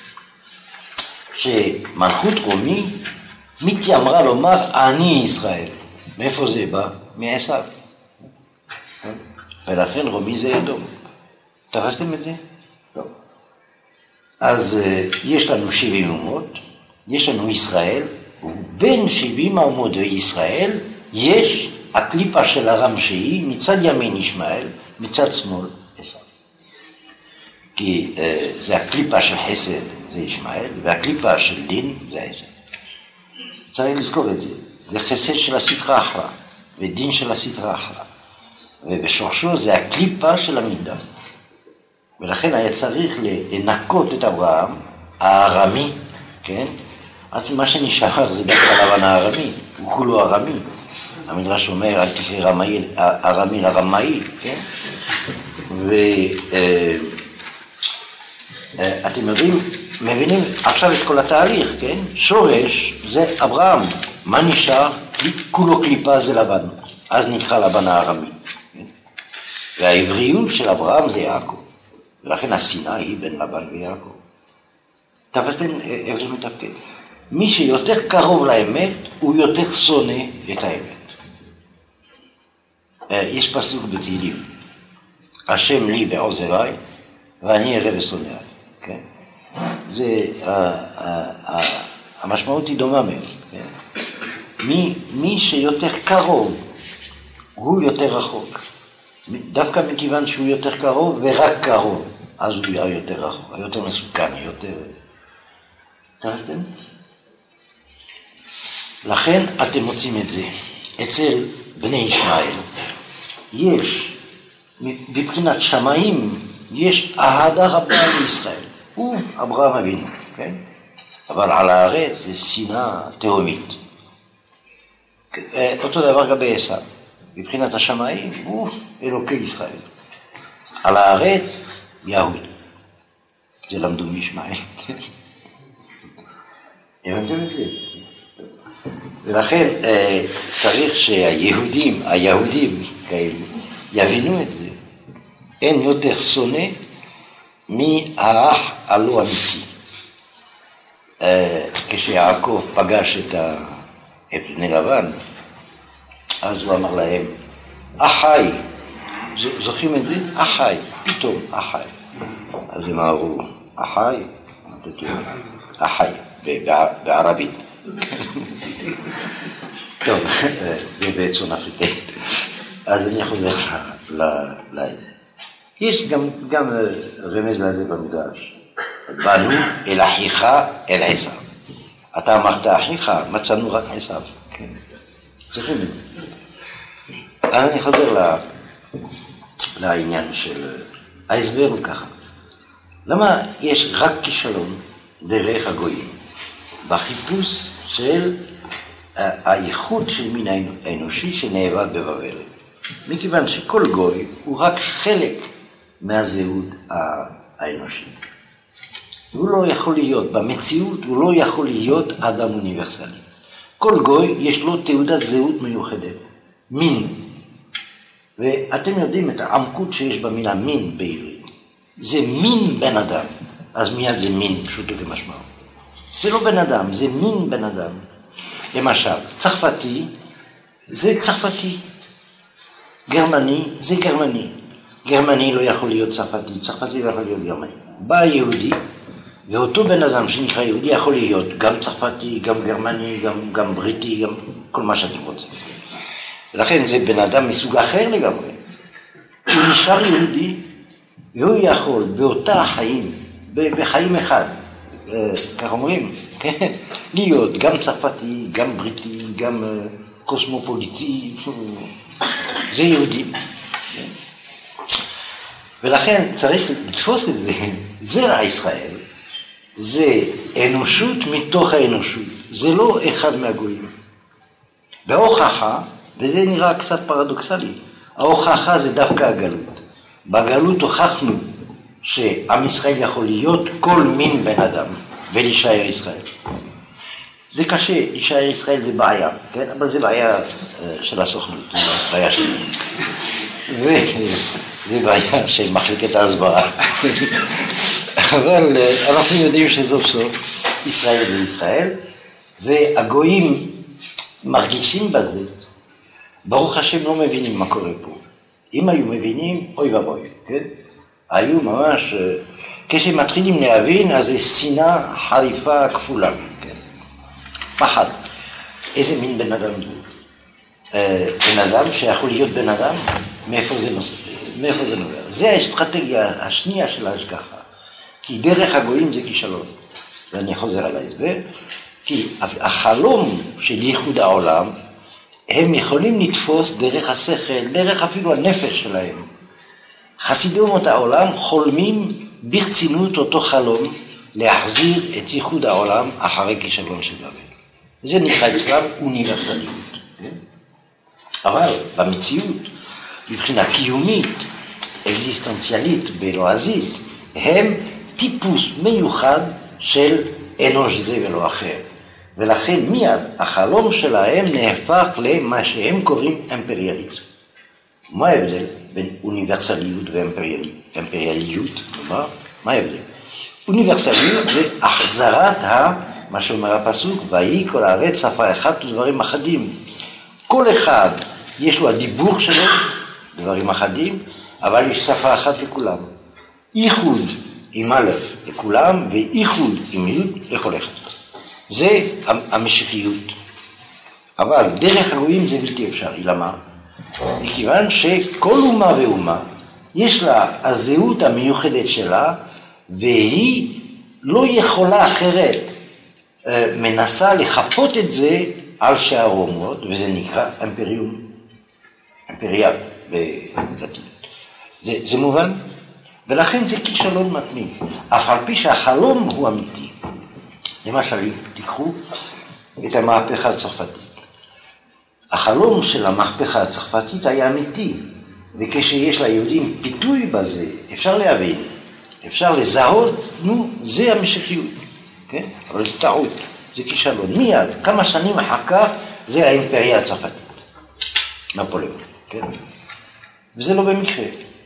שמלכות רומי מתיימרה לומר אני ישראל. מאיפה זה בא? מעשיו. ולכן רומי זה אדום. תפסתם את זה? לא. אז יש לנו שבעים אומות, יש לנו ישראל, ובין שבעים האומות וישראל יש הקליפה של הרם שהיא מצד ימין ישמעאל, מצד שמאל עשיו. כי uh, זה הקליפה של חסד, זה ישמעאל, והקליפה של דין זה עשיו. צריך לזכור את זה. זה חסד של הסטרא אחרא, ודין של הסטרא אחרא. ובשורשו זה הקליפה של המקדם. ולכן היה צריך לנקות את אברהם, הארמי, כן? עד מה שנשאר זה דווקא לבן הארמי, הוא כולו ארמי. המדרש אומר, אל תקרא ארמי לרמאי, כן? ואתם יודעים, מבינים עכשיו את כל התהליך, כן? שורש זה אברהם. מה נשאר? כולו קליפה זה לבן. אז נקרא לבן הארמי. והעבריות של אברהם זה יעקב. ולכן השנאה היא בין לבן ויעקב. תפסתם איך זה מתפקד. מי שיותר קרוב לאמת, הוא יותר שונא את האמת. יש פסוק בתהילים. השם לי בעוזריי, ואני אראה ושונאי. כן? זה, המשמעות היא דומה מאוד. כן? מי, מי שיותר קרוב, הוא יותר רחוק. דווקא מכיוון שהוא יותר קרוב ורק קרוב, אז הוא יהיה יותר רחוק, יותר מסוכן, יותר... תרסתם? לכן אתם מוצאים את זה. אצל בני ישמעאל יש, מבחינת שמיים, יש אהדה רבה לישראל. הוא אברהם אבינו, כן? אבל על הארץ זה שנאה תהומית. אותו דבר גם בעשיו. מבחינת השמיים הוא אלוקי ישראל. על הארץ יהוד. זה למדו מישמעאל. הבנתם את זה? ולכן צריך שהיהודים, היהודים כאלה, יבינו את זה. אין יותר שונא מהאח הלא אמיתי. כשיעקב פגש את בני לבן, אז הוא אמר להם, אחי, זוכרים את זה? אחי, פתאום, אחי. אז הם אמרו, אחי, אחי, בערבית. טוב, זה בעצם אפריקאית. אז אני חוזר לזה. יש גם רמז לזה במדרש. באנו אל אחיך אל עשיו. אתה אמרת אחיך, מצאנו רק עשיו. זוכרים את זה. אז אני חוזר לעניין של... ההסבר הוא ככה. למה יש רק כישלון דרך הגויים? בחיפוש של האיכות של מין האנושי שנאבד בבבל. מכיוון שכל גוי הוא רק חלק מהזהות האנושית. הוא לא יכול להיות, במציאות הוא לא יכול להיות אדם אוניברסלי. כל גוי יש לו תעודת זהות מיוחדת, מין. ואתם יודעים את העמקות שיש במילה מין בעברית. זה מין בן אדם, אז מיד זה מין, פשוטו כמשמעו. זה לא בן אדם, זה מין בן אדם. למשל, צרפתי זה צרפתי, גרמני זה גרמני. גרמני לא יכול להיות צרפתי, צרפתי לא יכול להיות גרמני. בא יהודי, ואותו בן אדם שנקרא יהודי יכול להיות גם צרפתי, גם גרמני, גם, גם בריטי, גם כל מה שאתם רוצים. ולכן זה בן אדם מסוג אחר לגמרי. הוא נשאר יהודי, והוא יכול באותה החיים, בחיים אחד, כך אומרים, כן? להיות גם צרפתי, גם בריטי, גם קוסמופוליטי, זה יהודי. ולכן צריך לתפוס את זה, זרע ישראל, זה אנושות מתוך האנושות, זה לא אחד מהגויים. בהוכחה, וזה נראה קצת פרדוקסלי, ההוכחה זה דווקא הגלות. בגלות הוכחנו שעם ישראל יכול להיות כל מין בן אדם ולהישאר ישראל. זה קשה, להישאר ישראל זה בעיה, כן? אבל זה בעיה של הסוכנות, זה בעיה שלנו. וזה בעיה של מחלקת ההסברה. אבל אנחנו יודעים שסוף סוף ישראל זה ישראל, והגויים מרגישים בזה. ברוך השם לא מבינים מה קורה פה. אם היו מבינים, אוי ואבוי, כן? היו ממש, כשמתחילים להבין, אז זה שנאה חריפה כפולה, כן? פחד. איזה מין בן אדם זה? בן אדם שיכול להיות בן אדם, מאיפה זה נוסף? מאיפה זה נובע? זה האסטרטגיה השנייה של ההשגחה. כי דרך הגויים זה כישלון. ואני חוזר על ההסבר. כי החלום של ייחוד העולם, הם יכולים לתפוס דרך השכל, דרך אפילו הנפש שלהם. חסידי אומות העולם חולמים ברצינות אותו חלום להחזיר את ייחוד העולם אחרי כישלון של בבל. זה נקרא אצלם אוניברסליות. כן? אבל במציאות, מבחינה קיומית, אקזיסטנציאלית, בלועזית, הם טיפוס מיוחד של אנוש זה ולא אחר. ולכן מיד החלום שלהם נהפך למה שהם קוראים אמפריאליזם. מה ההבדל בין אוניברסליות ואמפריאליות? מה ההבדל? אוניברסליות זה החזרת ה... מה שאומר הפסוק, ויהי כל הארץ שפה אחת ודברים אחדים. כל אחד יש לו הדיבור שלו, דברים אחדים, אבל יש שפה אחת לכולם. ייחוד עם א' לכולם, וייחוד עם י' לכל אחד. זה המשיחיות. אבל דרך הגויים זה בלתי אפשרי. למה? מכיוון שכל אומה ואומה יש לה הזהות המיוחדת שלה, והיא לא יכולה אחרת, מנסה לחפות את זה על שאר האומות, וזה נקרא אמפריום, אמפריאל בלטינית. זה, זה מובן? ולכן זה כישלון מתמיד, אף על פי שהחלום הוא אמיתי. למשל, תיקחו את המהפכה הצרפתית. החלום של המהפכה הצרפתית היה אמיתי, וכשיש ליהודים פיתוי בזה, אפשר להבין, אפשר לזהות, נו, זה המשיחיות, כן? אבל זה טעות, זה כישלון. מיד, כמה שנים אחר כך, זה האימפריה הצרפתית, נפוליאון, כן? וזה לא במקרה.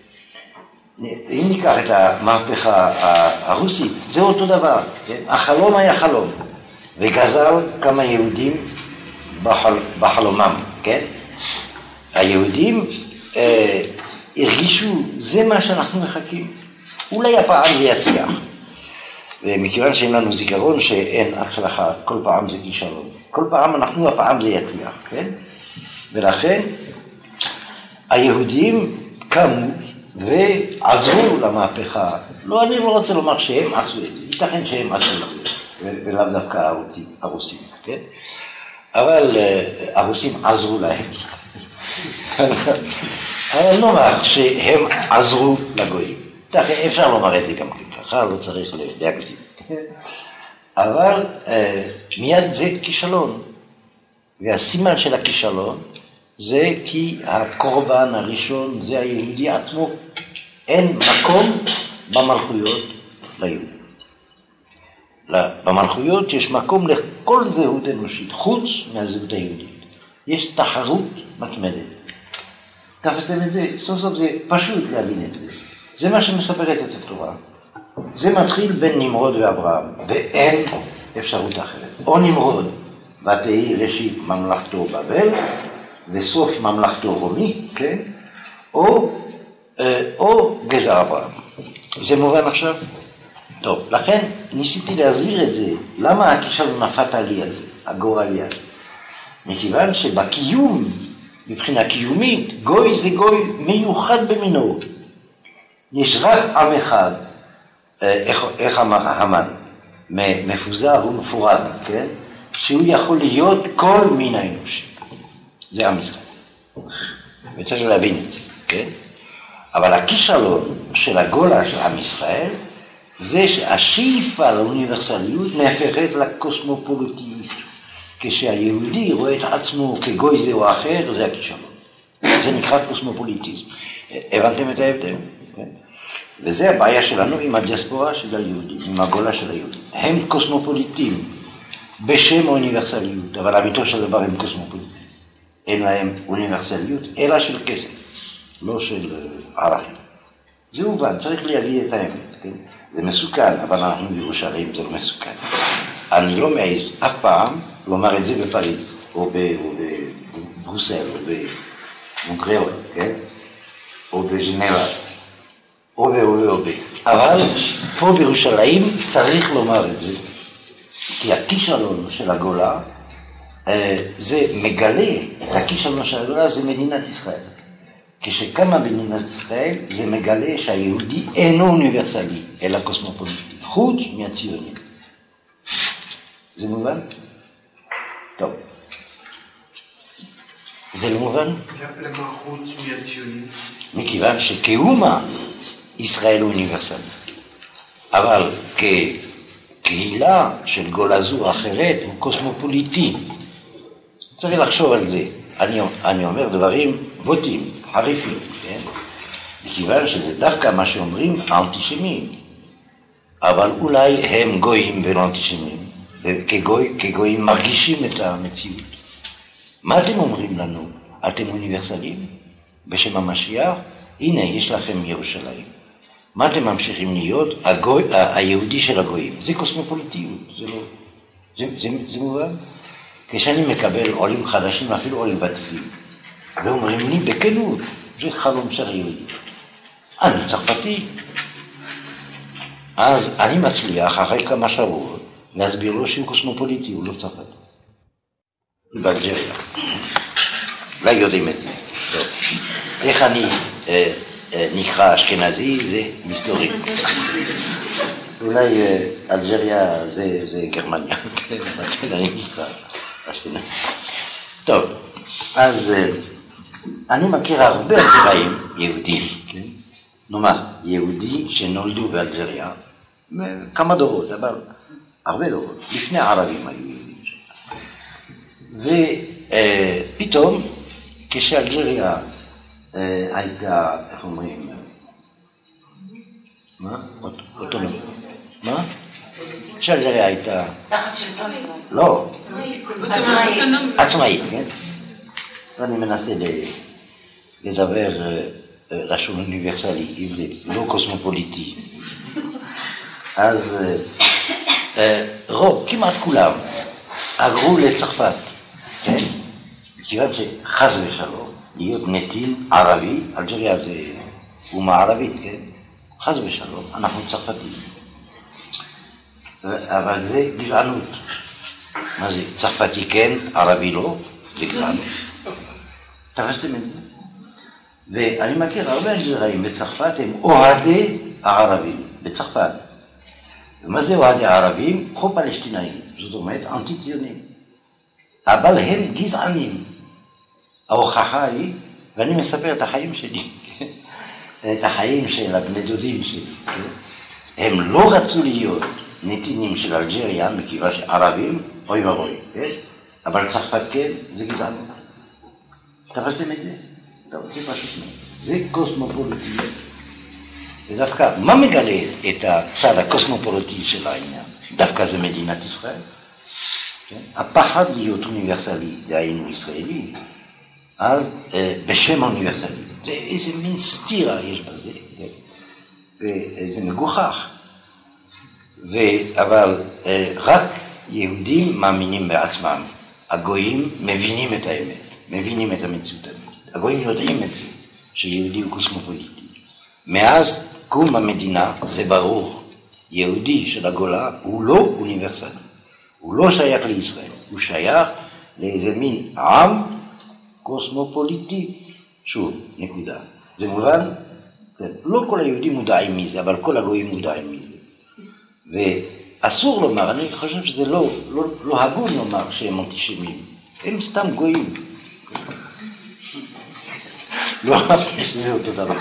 אם ניקח את המהפכה הרוסית, זה אותו דבר, כן? החלום היה חלום, וגזל כמה יהודים בחל... בחלומם, כן? היהודים אה, הרגישו, זה מה שאנחנו מחכים. אולי הפעם זה יצליח. ומכיוון שאין לנו זיכרון שאין הצלחה, כל פעם זה כישלון. כל פעם אנחנו, הפעם זה יצליח, כן? ולכן היהודים קמו ועזרו למהפכה. לא, אני לא רוצה לומר שהם עשו את זה, ייתכן שהם עשו את זה, ולאו דווקא הרוסים, הרוסים, כן? אבל הרוסים עזרו להם. אבל נאמר שהם עזרו לגויים. אפשר לומר את זה גם ככה, לא צריך להגזים. אבל מיד זה כישלון. והסימן של הכישלון זה כי הקורבן הראשון זה היהודי עצמו. אין מקום במלכויות ליהודי. במלכויות יש מקום לכל זהות אנושית, חוץ מהזהות היהודית. יש תחרות מתמדת. תפסתם את זה? סוף סוף זה פשוט להבין את זה. זה מה שמספרת את התורה. זה מתחיל בין נמרוד ואברהם, ואין אפשרות אחרת. או נמרוד, ותהי ראשית ממלכתו בבל, וסוף ממלכתו רומי, כן? או, או גזע אברהם. זה מובן עכשיו? טוב, לכן ניסיתי להסביר את זה. למה הכישלון הפטלי הזה, הגורלי הזה? מכיוון שבקיום מבחינה קיומית, גוי זה גוי מיוחד במינו. יש רק עם אחד, איך, איך אמר המן, מפוזר ומפורד, כן? שהוא יכול להיות כל מין האנושי. זה עם ישראל. וצריך להבין את זה, כן? אבל הכישלון של הגולה של עם ישראל, זה שהשאיפה לאוניברסליות נהפכת לקוסמופוליטיות. כשהיהודי רואה את עצמו כגוי זה או אחר, זה הכישלון. זה נקרא קוסמופוליטיזם. הבנתם את ההבדל? כן? וזה הבעיה שלנו עם הדיאספורה של היהודים, עם הגולה של היהודים. הם קוסמופוליטים בשם האוניברסליות, אבל אמיתו של דבר הם קוסמופוליטים. אין להם אוניברסליות, אלא של כסף, לא של ערכים. זה הובן, צריך להגיד את האמת. כן? זה מסוכן, אבל אנחנו בירושלים זה לא מסוכן. אני לא מעז אף פעם לומר את זה בפריז, או בברוסל, או במונטריאול, כן? או בז'נבה, או ב... או ב... או ב... אבל פה בירושלים צריך לומר את זה, כי הכישלון של הגולה, זה מגלה את הכישלון של הגולה, זה מדינת ישראל. כשקמה מדינת ישראל, זה מגלה שהיהודי אינו אוניברסלי, אלא קוסמופוליטי, חוץ מהציונים. זה מובן? טוב. זה לא מובן? למה חוץ מהציונים? מכיוון שכאומה ישראל אוניברסלי. אבל כקהילה של גולה זו או אחרת הוא קוסמופוליטי. צריך לחשוב על זה. אני, אני אומר דברים בוטים, חריפים, כן? מכיוון שזה דווקא מה שאומרים האנטישמים. אבל אולי הם גויים ולא אנטישמים. וכגוי, כגויים מרגישים את המציאות. מה אתם אומרים לנו? אתם אוניברסלים? בשם המשיח? הנה, יש לכם ירושלים. מה אתם ממשיכים להיות? הגוי, היהודי של הגויים. זה קוסמופוליטיות, זה לא... זה, זה, זה מובן? כשאני מקבל עולים חדשים, אפילו עולים ותיקים, ואומרים לי בכנות, זה חלום של היהודי. אני צרפתי. אז אני מצליח אחרי כמה שבועות להסביר לו שהוא קוסמופוליטי, הוא לא צרפתי. באלג'ריה. אולי יודעים את זה. טוב. איך אני אה, אה, נקרא אשכנזי, זה מסתורי. אולי אה, אלג'ריה זה, זה גרמניה. כן, אני נקרא אשכנזי. טוב, אז אה, אני מכיר הרבה אלג'ראים יהודים, כן? נאמר, יהודי שנולדו באלג'ריה, כמה דורות, אבל הרבה דורות, לפני הערבים היו יהודים שם. ופתאום, כשאלג'ריה הייתה, איך אומרים, מה? אוטונומית. מה? כשאלג'ריה הייתה... תחת שלטון צבאי. לא. עצמאית. עצמאית, כן? ואני מנסה לדבר לשון אוניברסלי, עברית, לא קוסמופוליטי. אז רוב, כמעט כולם, עברו לצרפת, כן? כיוון שחס ושלום, להיות נתין ערבי, אלג'ריה זה אומה ערבית, כן? חס ושלום, אנחנו צרפתים. אבל זה גזענות. מה זה? צרפתי כן, ערבי לא, זה גזענות. תפסתם את זה? ואני מכיר הרבה אלג'ראים בצרפת, הם אוהדי הערבים, בצרפת. ומה זה אוהדי הערבים? פרו-פלסטינאים, זאת אומרת אנטי-ציונים. אבל הם גזענים. ההוכחה היא, ואני מספר את החיים שלי, את החיים של הבני דודים שלי. הם לא רצו להיות נתינים של אלג'ריה, מכיוון שערבים, אוי ואבוי, אבל צרפת כן, זה גזענות. תפסתם את זה? טוב, זה פשוט מאוד. זה קוסמופוליטי. ודווקא, מה מגלה את הצד הקוסמופוליטי של העניין? דווקא זה מדינת ישראל. כן? הפחד להיות אוניברסלי, דהיינו ישראלי, אז אה, בשם האוניברסלי. זה איזה מין סתירה יש בזה, כן? וזה מגוחך. ו... אבל אה, רק יהודים מאמינים בעצמם. הגויים מבינים את האמת, מבינים את המציאות האמת. הגויים יודעים את זה, שיהודי הוא קוסמופוליטי. מאז קום המדינה, זה ברור, יהודי של הגולה הוא לא אוניברסלי. הוא לא שייך לישראל, הוא שייך לאיזה מין עם קוסמופוליטי. שוב, נקודה. זה מובן? כן. לא כל היהודים מודעים מזה, אבל כל הגויים מודעים מזה. ואסור לומר, אני חושב שזה לא, לא, לא הגון לומר שהם אנטישמים. הם סתם גויים. לא אמרתי שזה אותו דבר.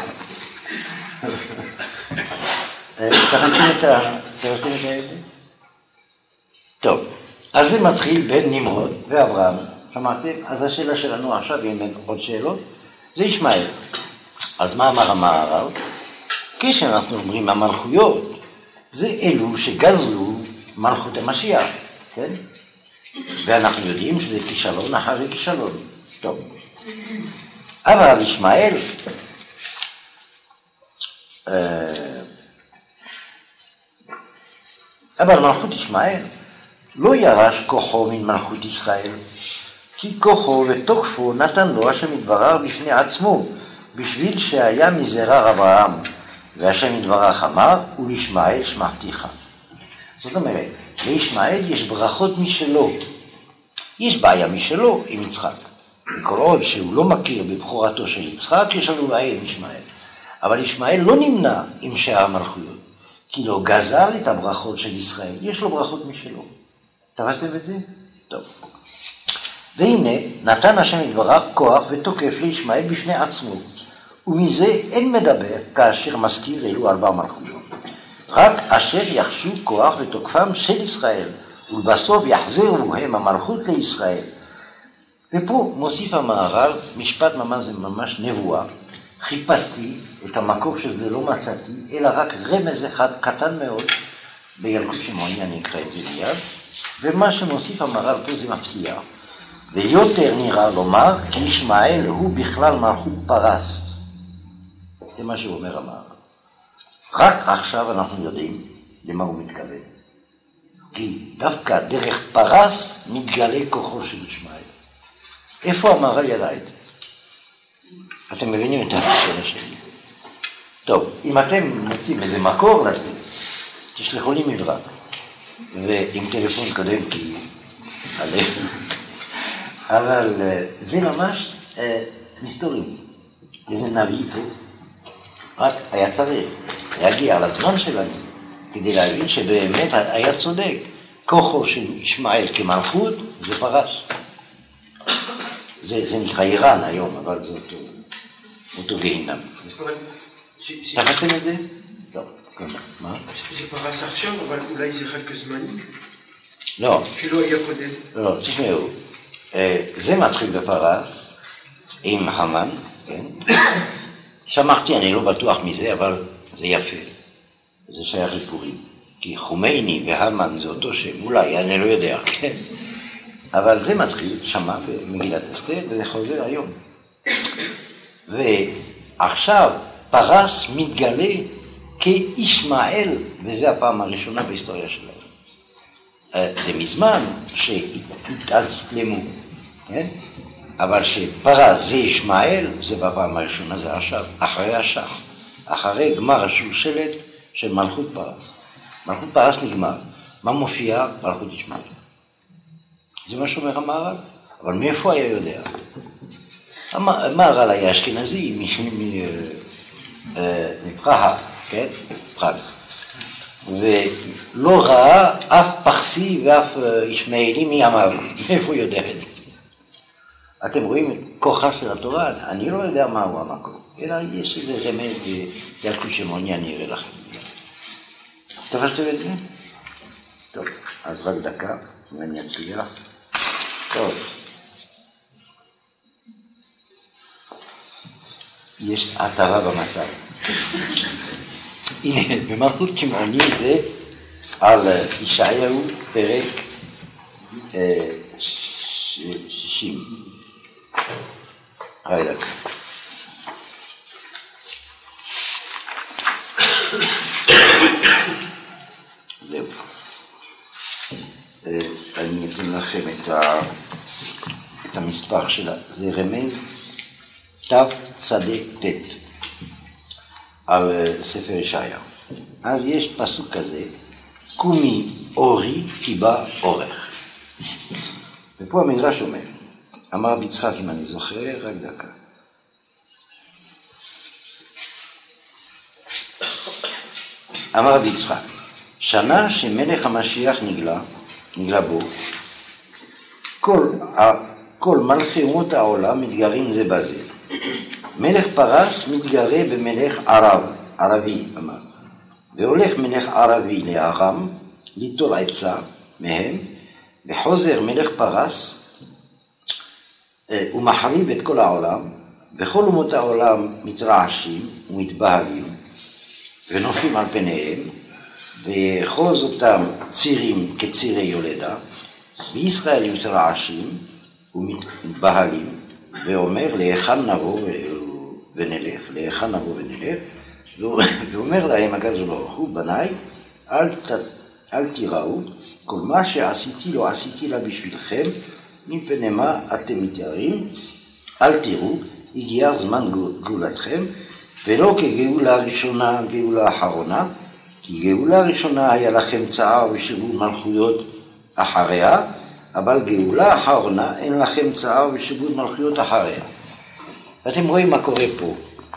תרסתם את ה... תרסתם את ה... טוב, אז זה מתחיל בין נמרוד ואברהם. שמעתם? אז השאלה שלנו עכשיו, אם אין עוד שאלות, זה ישמעאל. אז מה אמר המהר"ל? כשאנחנו אומרים המלכויות, זה אלו שגזלו מלכות המשיח, כן? ואנחנו יודעים שזה כישלון אחרי כישלון. טוב. אבל ישמעאל, אבל מלכות ישמעאל לא ירש כוחו מן מלכות ישראל, כי כוחו ותוקפו נתן לו השם יתברך בפני עצמו, בשביל שהיה מזרע אברהם, והשם יתברך אמר, ולישמעאל שמעתיך. זאת אומרת, לישמעאל יש ברכות משלו, יש בעיה משלו עם יצחק. כל עוד שהוא לא מכיר בבחורתו של יצחק, יש לנו בעיה עם ישמעאל. אבל ישמעאל לא נמנע עם שאר המלכויות, כי לא גזל את הברכות של ישראל, יש לו ברכות משלו. תפסתם את זה? טוב. והנה, נתן השם יתברך כוח ותוקף לישמעאל בפני עצמו, ומזה אין מדבר כאשר מזכיר אלו ארבע מלכויות. רק אשר יחשו כוח ותוקפם של ישראל, ולבסוף יחזרו הם המלכות לישראל. ופה מוסיף המהר"ל, משפט ממש זה ממש נבואה, חיפשתי את המקור של זה, לא מצאתי, אלא רק רמז אחד קטן מאוד, בילקוט שמעוני אני אקרא את זה מיד, ומה שמוסיף המהר"ל פה זה מפתיע, ויותר נראה לומר, כי ישמעאל הוא בכלל מלכות פרס. זה מה שהוא אומר המהר"ל. רק עכשיו אנחנו יודעים למה הוא מתכוון. כי דווקא דרך פרס מתגלה כוחו של ישמעאל. איפה המהר"ל ידע את זה? אתם מבינים את השאלה שלי? טוב, אם אתם מוצאים איזה מקור לזה, תשלחו לי מברק. ועם טלפון קודם כי הלב. אבל זה ממש מסתורי. איזה נביא פה. רק היה צריך להגיע לזמן שלנו, כדי להבין שבאמת היה צודק. כוחו של ישמעאל כמלכות זה פרס. זה, זה נקרא איראן היום, אבל זה אותו, אותו גיהינם. תפסתם את זה? לא, מה? זה פרס עכשיו, אבל אולי זה חלק זמני? לא. שלא היה קודם. לא, תשמעו. זה מתחיל בפרס עם המן, כן? שמחתי, אני לא בטוח מזה, אבל זה יפה. זה שייך לפורים. כי חומייני והמן זה אותו שם, אולי, אני לא יודע, כן? אבל זה מתחיל, שמע במגילת אסתר, וזה חוזר היום. ועכשיו פרס מתגלה כישמעאל, וזה הפעם הראשונה בהיסטוריה שלנו. זה מזמן שהתאסלמו, כן? אבל שפרס זה ישמעאל, זה בפעם הראשונה, זה עכשיו, אחרי השח, אחרי גמר השלשלת של מלכות פרס. מלכות פרס נגמר. מה מופיע? מלכות ישמעאל. זה מה שאומר המהר"ל, אבל מאיפה היה יודע? המהר"ל היה אשכנזי, מפראג, כן? פראג. ולא ראה אף פרסי ואף ישמעאלי מימיו. מאיפה הוא יודע את זה? אתם רואים את כוחה של התורה? אני לא יודע מהו המקום, אלא יש איזה רמז בילקוט שמעוני, אני אראה לכם. תפסתם את זה? טוב, אז רק דקה, אם אני אצליח. טוב. יש הטבה במצב. הנה, במלכות שמעוני זה על ישעיהו פרק שישים. רק דקה. זהו. אני אתן לכם את, ה... את המספר שלה. זה רמז תו צדי תת על ספר ישעיהו. אז יש פסוק כזה, קומי אורי כי בא אורך. ופה המדרש אומר, אמר רבי יצחק, אם אני זוכר, רק דקה. אמר רבי יצחק, שנה שמלך המשיח נגלה, נגלה בו, כל, כל מלכי אומות העולם מתגרים זה בזה. מלך פרס מתגרה במלך ערב, ערבי אמר, והולך מלך ערבי לארם ליטול עצה מהם, וחוזר מלך פרס ומחריב את כל העולם, וכל אומות העולם מתרעשים ומתבהלים ונופלים על פניהם, ויחוז אותם צירים כצירי יולדה, וישראל מתרעשים ומתבהלים, ואומר להיכן נבוא ונלך, להיכן נבוא ונלך, ואומר להם הקדוש ברוך הוא, בניי, אל, ת, אל תיראו, כל מה שעשיתי לא עשיתי לה בשבילכם, מפני מה אתם מתיירים, אל תראו, הגיע זמן גאולתכם, ולא כגאולה ראשונה, גאולה אחרונה, כי גאולה ראשונה היה לכם צער ושבוד מלכויות אחריה, אבל גאולה אחרונה אין לכם צער ושבוד מלכויות אחריה. ואתם רואים מה קורה פה,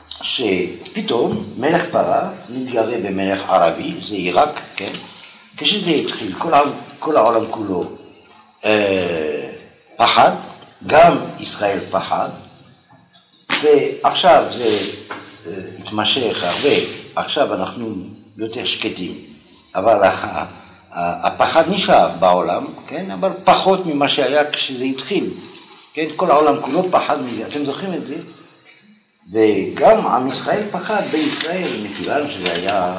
שפתאום מלך פרס מתגרה במלך ערבי, זה עיראק, כן? כשזה התחיל, כל, כל העולם כולו אה, פחד, גם ישראל פחד, ועכשיו זה אה, התמשך הרבה, עכשיו אנחנו יותר שקטים, אבל הפחד נשאר בעולם, כן? אבל פחות ממה שהיה כשזה התחיל, כן? כל העולם כולו פחד מזה, אתם זוכרים את זה? וגם עם ישראל פחד בישראל, מכיוון שזה היה,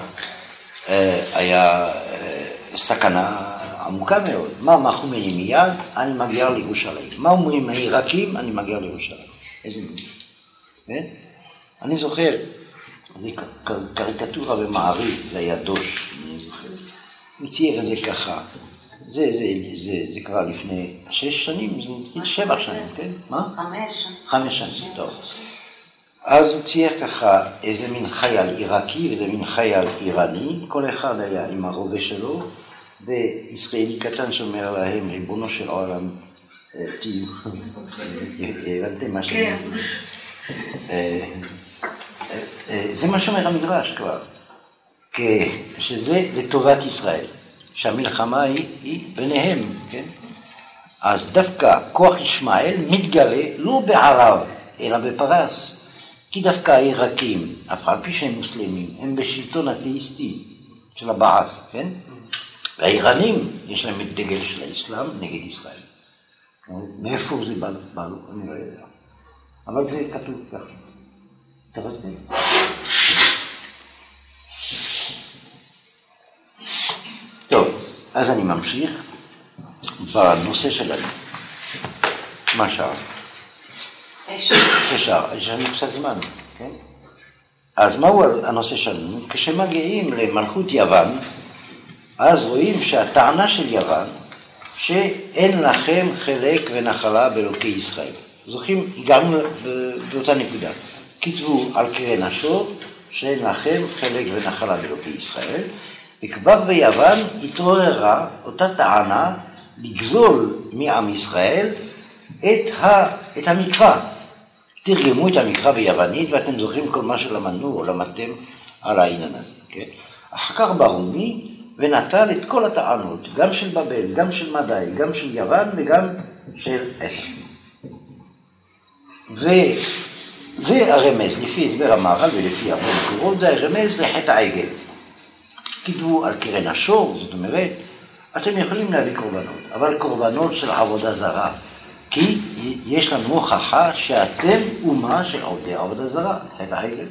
היה סכנה עמוקה מאוד. מה אנחנו אומרים מיד? אני מגיע לירושלים. מה אומרים העיראקים? אני מגיע לירושלים. איזה מיד? אני זוכר, זה קריקטורה במעריב, זה היה דוש, אני זוכר. הוא צייר את זה ככה. זה, זה, זה, זה קרה לפני שש שנים, זה שבע שנים, כן? מה? חמש. חמש שנים, טוב. אז הוא צייר ככה איזה מין חייל עיראקי ואיזה מין חייל איראני, כל אחד היה עם הרובה שלו, וישראלי קטן שאומר להם, ריבונו של עולם, תהיו, הבנתם מה שאני אומר. זה מה שאומר המדרש כבר, שזה לטובת ישראל, שהמלחמה היא ביניהם, כן? אז דווקא כוח ישמעאל מתגרה לא בערב, אלא בפרס. כי דווקא העיראקים, אף על פי שהם מוסלמים, הם בשלטון התאיסטי של הבעס, כן? והאיראנים, יש להם את דגל של האסלאם נגד ישראל. מאיפה זה בא לו? אני לא יודע. אבל זה כתוב כך. תראה את זה. טוב, אז אני ממשיך בנושא שלנו. מה שעה? ששאר, יש לנו קצת זמן, כן? אז מהו הנושא שלנו? כשמגיעים למלכות יוון, אז רואים שהטענה של יוון, שאין לכם חלק ונחלה באלוקי ישראל. זוכרים, הגענו באותה נקודה. כתבו על קרן השור, שאין לכם חלק ונחלה באלוקי ישראל, וכבר ביוון התעוררה אותה טענה לגזול מעם ישראל את, ה, את המקרא. תרגמו את המקרא ביוונית, ואתם זוכרים כל מה שלמדנו או למדתם על העניין הזה. כן? אחר כך ברומי ונטל את כל הטענות, גם של בבל, גם של מדעי, גם של יוון וגם של אסף. וזה הרמז, לפי הסבר המהר"ל ולפי הרבה מקורות, זה הרמז לחטא העגל. כתבו על קרן השור, זאת אומרת, אתם יכולים להביא קורבנות, אבל קורבנות של עבודה זרה, כי יש לנו הוכחה שאתם אומה של עובדי עבודה זרה, חטא העגל.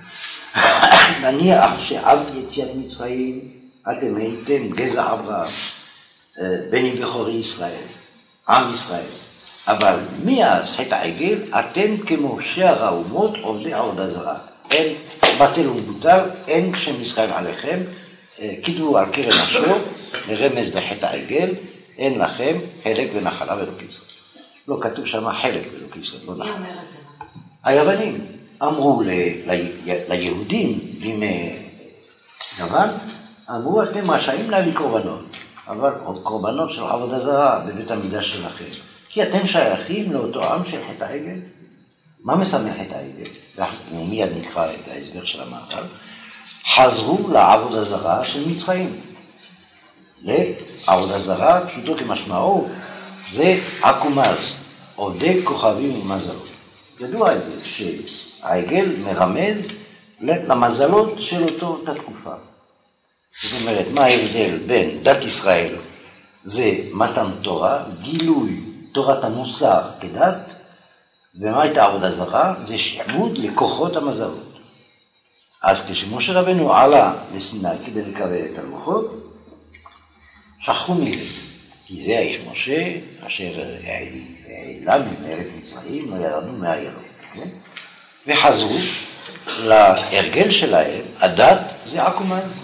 נניח שעד יציאת מצרים, אתם הייתם גזע אברהם, בני בכורי ישראל, עם ישראל. אבל מאז חטא העגל, אתם כמו שאר האומות עובדי עבודה זרה. אין בטל ומבוטל, אין שם ישראל עליכם, כתבו על קרן השור, לרמז לחטא העגל, אין לכם חלק ונחלה באלוקי ישראל. לא כתוב שם חלק באלוקי ישראל, לא נחלה. מי אומר את זה? היוונים אמרו ליהודים בימי יוון, אמרו אתם רשאים להביא קורבנות, אבל עוד קורבנות של עבודה זרה בבית המקדש שלכם. כי אתם שייכים לאותו עם של חטא העגל. מה משמח את העגל? ומיד נקרא את ההסבר של המעגל. חזרו לעבודה זרה של מצרים. לעבודה זרה, פשוטו כמשמעו, זה עקומז, עובדי כוכבים ומזלות. ידוע את זה, שהעגל מרמז למזלות של אותו תקופה. זאת אומרת, מה ההבדל בין דת ישראל, זה מתן תורה, גילוי תורת המוסר כדת, ומה הייתה עבודה זרה? זה שעבוד לכוחות המזלות. אז כשמשה רבנו עלה לסיני כדי לקבל את הלוחות, שכחו מזה, כי זה האיש משה, אשר העלה מארץ מצרים, לא ירדנו מהירדן, כן? וחזרו להרגל שלהם, הדת זה עקומז.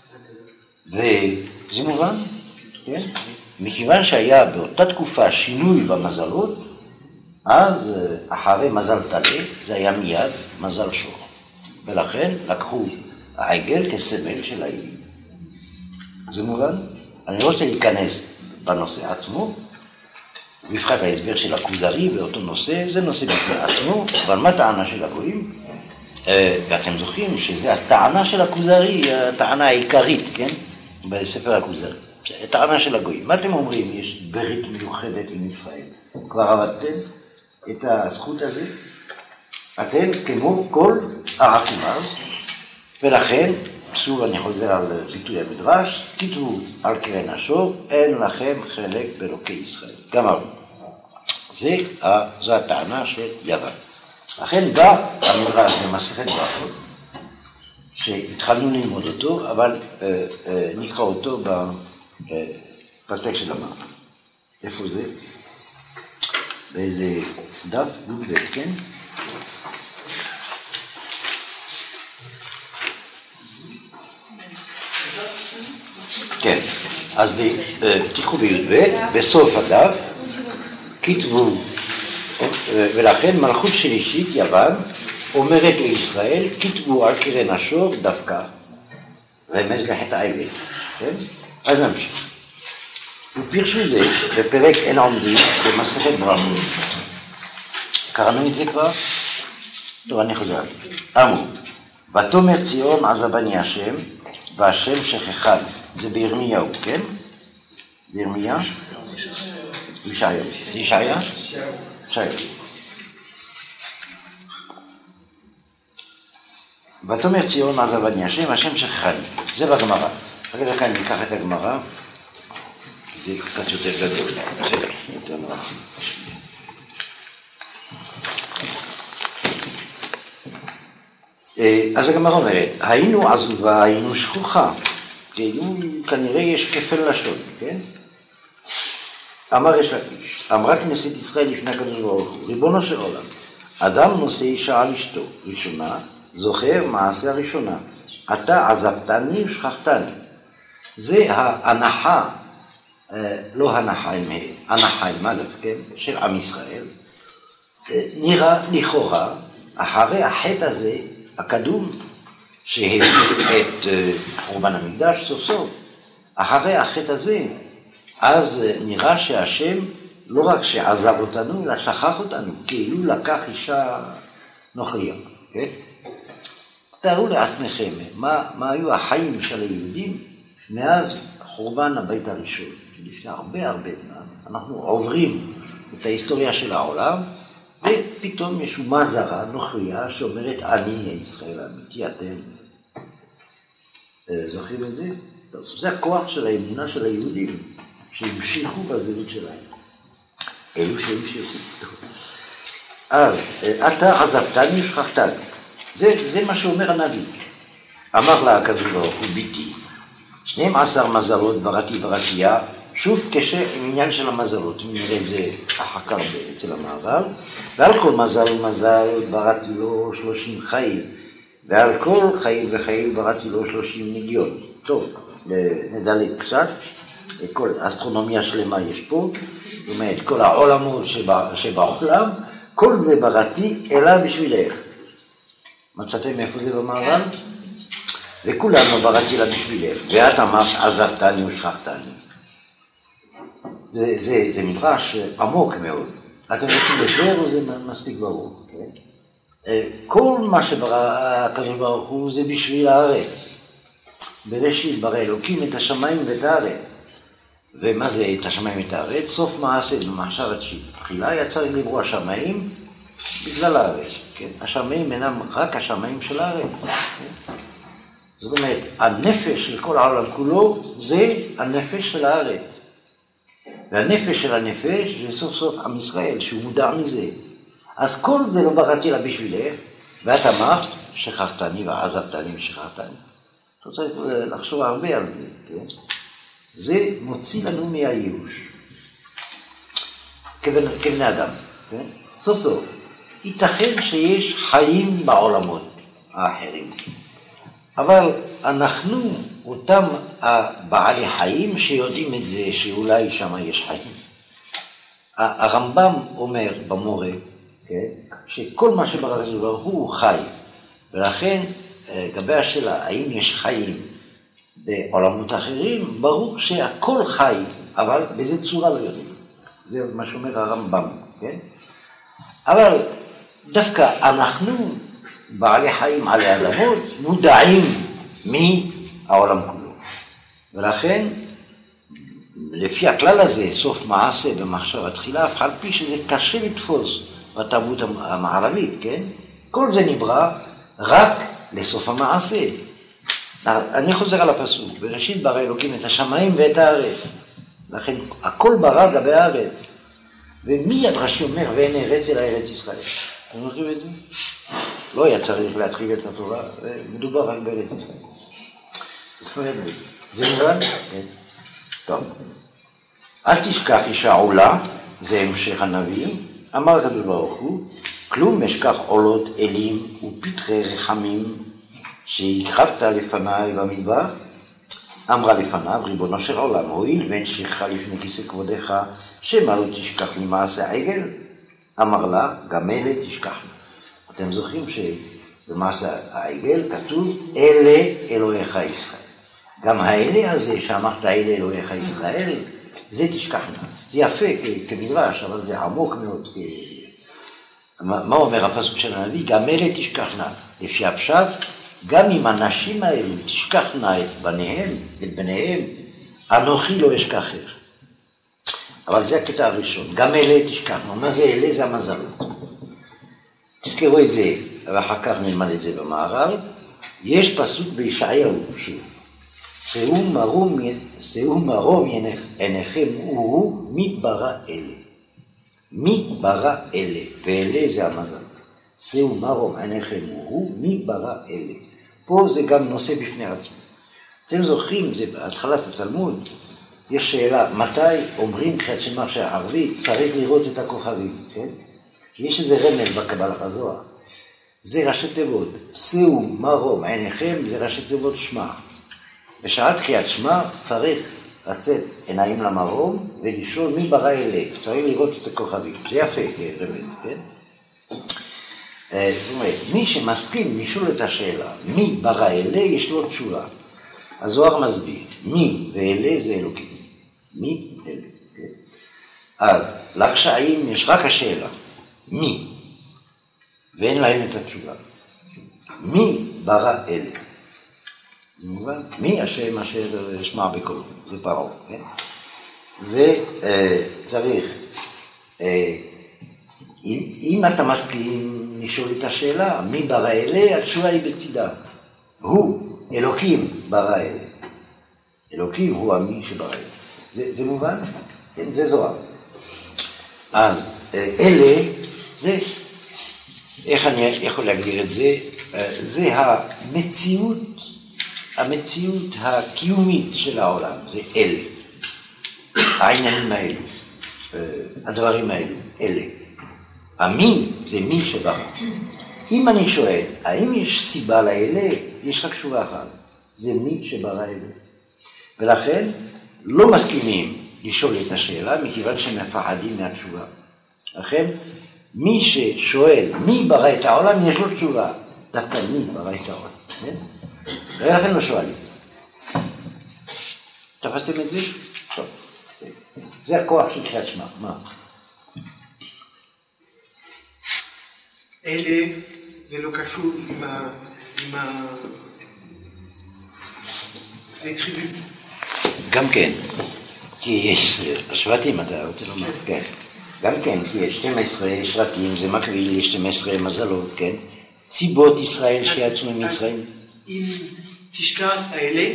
וזה מובן, כן? מכיוון שהיה באותה תקופה שינוי במזלות, אז אחרי מזל תלה, זה היה מיד מזל שור. ולכן לקחו העגל כסמל של העגל. זה מובן? אני לא רוצה להיכנס בנושא עצמו, בפרט ההסבר של הכוזרי באותו נושא, זה נושא בפני עצמו, אבל מה טענה של הגויים? ואתם זוכרים שזה הטענה של הכוזרי, הטענה העיקרית, כן? בספר הכוזרי. הטענה של הגויים. מה אתם אומרים? יש ברית מיוחדת עם ישראל. כבר עבדתם את הזכות הזה? אתם כמו כל העקומז, ולכן, שוב אני חוזר על ביטוי המדרש, כתבו על קרן השור, אין לכם חלק באלוקי ישראל. גמרנו. זה, זו הטענה של יוון. לכן בא המדרש במסכת ברכות, שהתחלנו ללמוד אותו, אבל אה, אה, נקרא אותו בפתק של המאמר. איפה זה? באיזה דף, י"ב, כן? כן, אז תיקחו בי"ב, בסוף הדף, כתבו, ולכן מלכות שלישית יוון אומרת לישראל, כתבו על קרן השור דווקא, רמז לחטא העגל, כן? אז נמשיך. ופרשו זה בפרק אין עומדים במסכת ברכות. קראנו את זה כבר? טוב, אני חוזר. אמרו, ותאמר ציון עזבני השם, והשם שכחני. זה בירמיהו, כן? בירמיה? ישעיה. זה ישעיה? ישעיה. ותאמר ציון עזבני השם, השם שכחני. זה בגמרא. רגע כאן ניקח את הגמרא. זה קצת יותר גדול. זה יותר נורא. אז הגמרא אומרת, היינו עזובה, היינו שכוחה. כנראה יש כפל לשון, כן? אמר יש לקיש, אמרה כנסת ישראל לפני הקדוש ברוך הוא, ריבונו של עולם, אדם נושא אישה על אשתו, ראשונה, זוכר מעשה הראשונה, אתה עזבתני ושכחתני. זה ההנחה, לא הנחה עם ה', הנחה עם א', כן? של עם ישראל. נראה לכאורה, אחרי החטא הזה, הקדום, שהביא את חורבן המקדש סוף סוף, אחרי החטא הזה, אז נראה שהשם לא רק שעזב אותנו, אלא שכח אותנו, כאילו לקח אישה נוכריה. כן? תארו לעצמכם, מה, מה היו החיים של היהודים מאז חורבן הבית הראשון, לפני הרבה הרבה זמן. אנחנו עוברים את ההיסטוריה של העולם, ופתאום יש אומה זרה, נוכריה, שאומרת, אני ישראל האמיתי, אתם זוכרים את זה? טוב, זה הכוח של האמונה של היהודים, שהמשיכו בזהות שלהם. אלו שהמשיכו. אז, אתה עזבתני ושכחתני. זה, זה מה שאומר הנביא. אמר לה הקדוש ברוך הוא, ביתי, שנים עשר מזלות בראתי בראתיה, שוב כשעניין של המזלות, נראה את זה אחר כך אצל המערב, ועל כל מזל ומזל בראתי לו שלושים חיים, ועל כל חיים וחיים בראתי לו שלושים מיליון. טוב, נדלג קצת, כל אסטרונומיה שלמה יש פה, זאת אומרת, כל העולמות שבעולם, כל זה בראתי אלא בשבילך. מצאתם איפה זה במערב? וכולנו בראתי לה בשבילך, ואת אמרת עזבתני ושכחתני. זה, זה, זה מדרש עמוק מאוד. אתם רוצים לדבר או זה מספיק ברור? כן? כל מה שברא הקדוש ברוך הוא זה בשביל הארץ. בראשית ברא אלוקים את השמיים ואת הארץ. ומה זה את השמיים ואת הארץ? סוף מעשה במחשבת תחילה יצא לברוא השמיים בגלל הארץ. כן? השמיים אינם רק השמיים של הארץ. כן? זאת אומרת, הנפש של כל העולם כולו זה הנפש של הארץ. והנפש של הנפש זה סוף סוף עם ישראל שהוא מודע מזה. אז כל זה לא בראתי לה בשבילך, ואת אמרת שכחתני ועזבתני ושכחתני. אתה צריך לחשוב הרבה על זה, כן? זה מוציא לנו מהייאוש. כבן, כבני אדם, כן? סוף סוף. ייתכן שיש חיים בעולמות האחרים. אבל אנחנו, אותם הבעלי חיים שיודעים את זה, שאולי שם יש חיים. הרמב"ם אומר במורה, כן? שכל מה שברא הקדוש ברוך הוא חי. ולכן, לגבי השאלה, האם יש חיים בעולמות אחרים, ברור שהכל חי, אבל באיזה צורה לא יודעים. זה מה שאומר הרמב"ם, כן? אבל דווקא אנחנו, בעלי חיים עלי אדמות, מודעים מהעולם כולו. ולכן, לפי הכלל הזה, סוף מעשה במחשבה תחילה, אף על פי שזה קשה לתפוס בתרבות המערבית, כן? כל זה נברא רק לסוף המעשה. אני חוזר על הפסוק, בראשית ברא אלוקים את השמיים ואת הארץ. לכן הכל ברא גבי הארץ. ומיד רש"י אומר, ואין ארץ אלא ארץ ישראל. אתם זוכרים את זה? לא היה צריך להתחיל את התורה, מדובר רק בארץ ישראל. זה מובן? כן. טוב. אל תשכח אישה עולה, זה המשך הנביא, אמר הקדוש ברוך הוא, כלום אשכח עולות אלים ופתחי רחמים שהקרבת לפניי במדבר. אמרה לפניו, ריבונו של עולם, הואיל ואין שכחה לפני כיסא כבודך, שמה לא תשכח למעשה עגל? אמר לה, גם אלה תשכחנה. אתם זוכרים שבמעשה העגל כתוב, אלה אלוהיך ישראל. גם האלה הזה שאמרת, אלה אלוהיך ישראל, זה תשכחנה. זה יפה כמדרש, אבל זה עמוק מאוד. מה אומר הפסוק של הנביא? גם אלה תשכחנה. לפי הפשט, גם אם הנשים האלו תשכחנה את בניהם, את בניהם, אנוכי לא אשכחך. אבל זה הקטע הראשון. גם אלה תשכחנה. מה זה אלה? זה המזלות. תזכרו את זה, ואחר כך נלמד את זה במערב. יש פסוק בישעיהו, שאו מרום, שאו מרום עיניכם הוא מי ברא אלה. מי ברא אלה, ואלה זה המזל. שאו מרום עיניכם הוא מי ברא אלה. פה זה גם נושא בפני עצמו. אתם זוכרים, זה בהתחלת התלמוד, יש שאלה, מתי אומרים קריאת שמע של הערבית, צריך לראות את הכוכבים, כן? יש איזה רמז בקבלה בזוהר. זה ראשי תיבות. שאו מרום עיניכם, זה ראשי תיבות שמע. בשעת קריאת שמע צריך לצאת עיניים למרום ולשאול מי ברא אלה. צריך לראות את הכוכבים. זה יפה, רמז, כן? זאת אומרת, מי שמסכים לשאול את השאלה, מי ברא אלה, יש לו תשובה. הזוהר מסביר, מי ואלה זה אלוקים. מי אלה, כן? אז לרשעים יש רק השאלה, מי? ואין להם את התשובה. מי ברא אלה? מובן? מי השם אשר ישמע בקולו? זה פרעה, כן? וצריך, אם אתה מסכים לשאול את השאלה, מי ברא אלה? התשובה היא בצדה. הוא, אלוקים ברא אלה. אלוקים הוא המי שברא אלה. זה, זה מובן? כן, זה זוהר. אז אלה, זה, איך אני יכול להגדיר את זה? זה המציאות, המציאות הקיומית של העולם, זה אלה. העניינים האלו, הדברים האלו, אלה. המי זה מי שברא. אם אני שואל, האם יש סיבה לאלה? יש רק תשובה אחת. זה מי שברא אלה. ולכן לא מסכימים לשאול את השאלה, מכיוון שמפחדים מהתשובה. לכן, מי ששואל מי ברא את העולם, יש לו תשובה. דווקא מי ברא את העולם. כן? ולכן לא שואלים. תפסתם את זה? טוב. זה הכוח של קריאת שמע. מה? אלה, זה לא קשור עם ה... עם ה... לטריבים. גם כן, כי יש שבטים, אתה רוצה לומר, כן. גם כן, כי יש שתים עשרה שבטים, זה מקביל ל-שתים עשרה מזלות, כן? ציבות ישראל שיצאו ממצרים. אם תשכח האלה,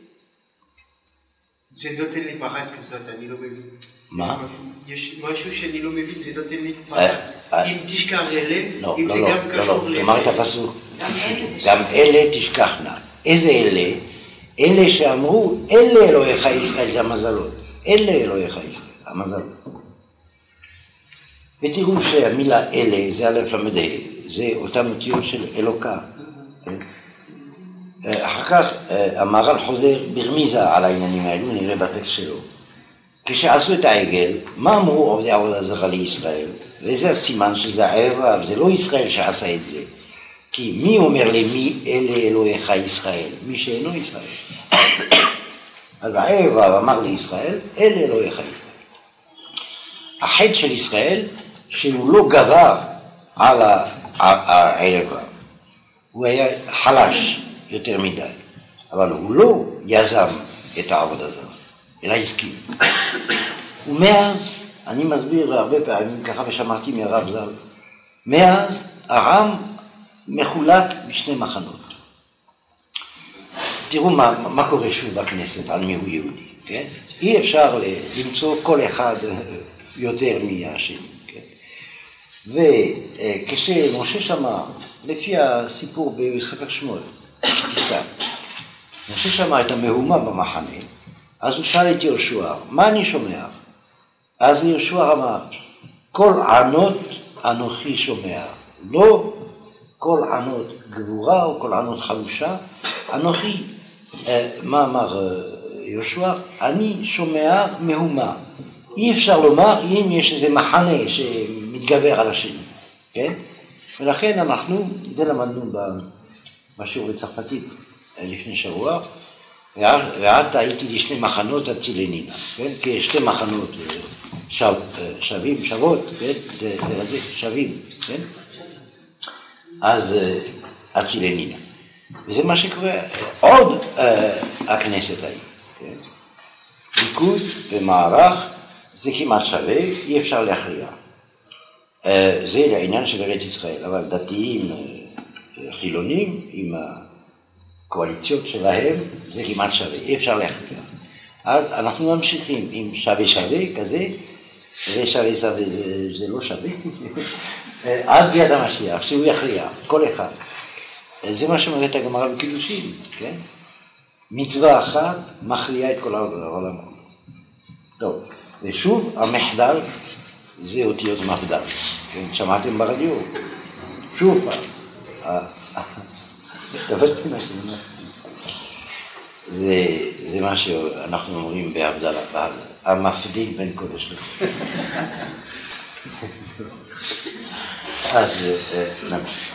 זה נותן לי פחד כזאת, אני לא מבין. מה? יש משהו שאני לא מבין, זה נותן לי פחד. אם תשכח אלה, לא, אם לא, זה לא, גם לא, קשור לא, אמר את הפסוק. גם אלה תשכח. גם אלה תשכחנה. איזה אלה? אלה שאמרו, אלה אלוהיך ישראל, זה המזלות. אלה אלוהיך ישראל, המזלות. ותראו שהמילה אלה, זה א' למד ה', זה אותם אותיות של אלוקה. אחר כך המהר"ל חוזר ברמיזה על העניינים האלו, נראה בטקסט שלו. כשעשו את העגל, מה אמרו עובדי עבודה זרה לישראל? וזה הסימן שזה הערב, זה לא ישראל שעשה את זה. כי מי אומר למי אלה אלוהיך ישראל? מי שאינו ישראל. אז הערב אמר לישראל, אלה אלוהיך ישראל. החטא של ישראל, שהוא לא גבר על הערב, הוא היה חלש יותר מדי, אבל הוא לא יזם את העבודה הזרה, אלא הסכים. ומאז, אני מסביר הרבה פעמים, ככה ושמעתי מהרב ז"ל, מאז העם מחולק בשני מחנות. תראו מה, מה קורה שוב בכנסת על מיהו יהודי, כן? אי אפשר למצוא כל אחד יותר מהשני, כן? וכשמשה שמע, לפי הסיפור בספר שמואל, תיסע, משה שמע את המהומה במחנה, אז הוא שאל את יהושע, מה אני שומע? אז יהושע אמר, כל ענות אנוכי שומע, לא כל ענות גבורה או כל ענות חלושה, אנוכי, מה אמר יהושע? אני שומע מהומה. אי אפשר לומר אם יש איזה מחנה שמתגבר על השני, כן? ולכן אנחנו, זה למדנו בשיעור בצרפתית לפני שבוע, ואת הייתי לשני מחנות הצילנינה, כן? כשתי מחנות שו, שווים, שוות, כן? זה שווים, כן? אז הצילנינה. וזה מה שקורה, עוד הכנסת ההיא, כן? ליכוד ומערך זה כמעט שווה, אי אפשר להכריע. זה לעניין של ארץ ישראל, אבל דתיים חילונים עם הקואליציות שלהם זה כמעט שווה, אי אפשר להכריע. אז אנחנו ממשיכים עם שווה שווה כזה, ושווה שווה זה, זה לא שווה, עד ביד המשיח, שהוא יכריע, כל אחד. זה מה שאומרת הגמרא בקידושין, כן? מצווה אחת מכריעה את כל העולם. טוב, ושוב המחדל זה אותיות מפדל, כן? שמעתם ברדיו? שוב פעם. תפסתי מה שאני אומר. זה מה שאנחנו אומרים בהבדלה, המפדיל בין קודש לחודש. אז נמשיך.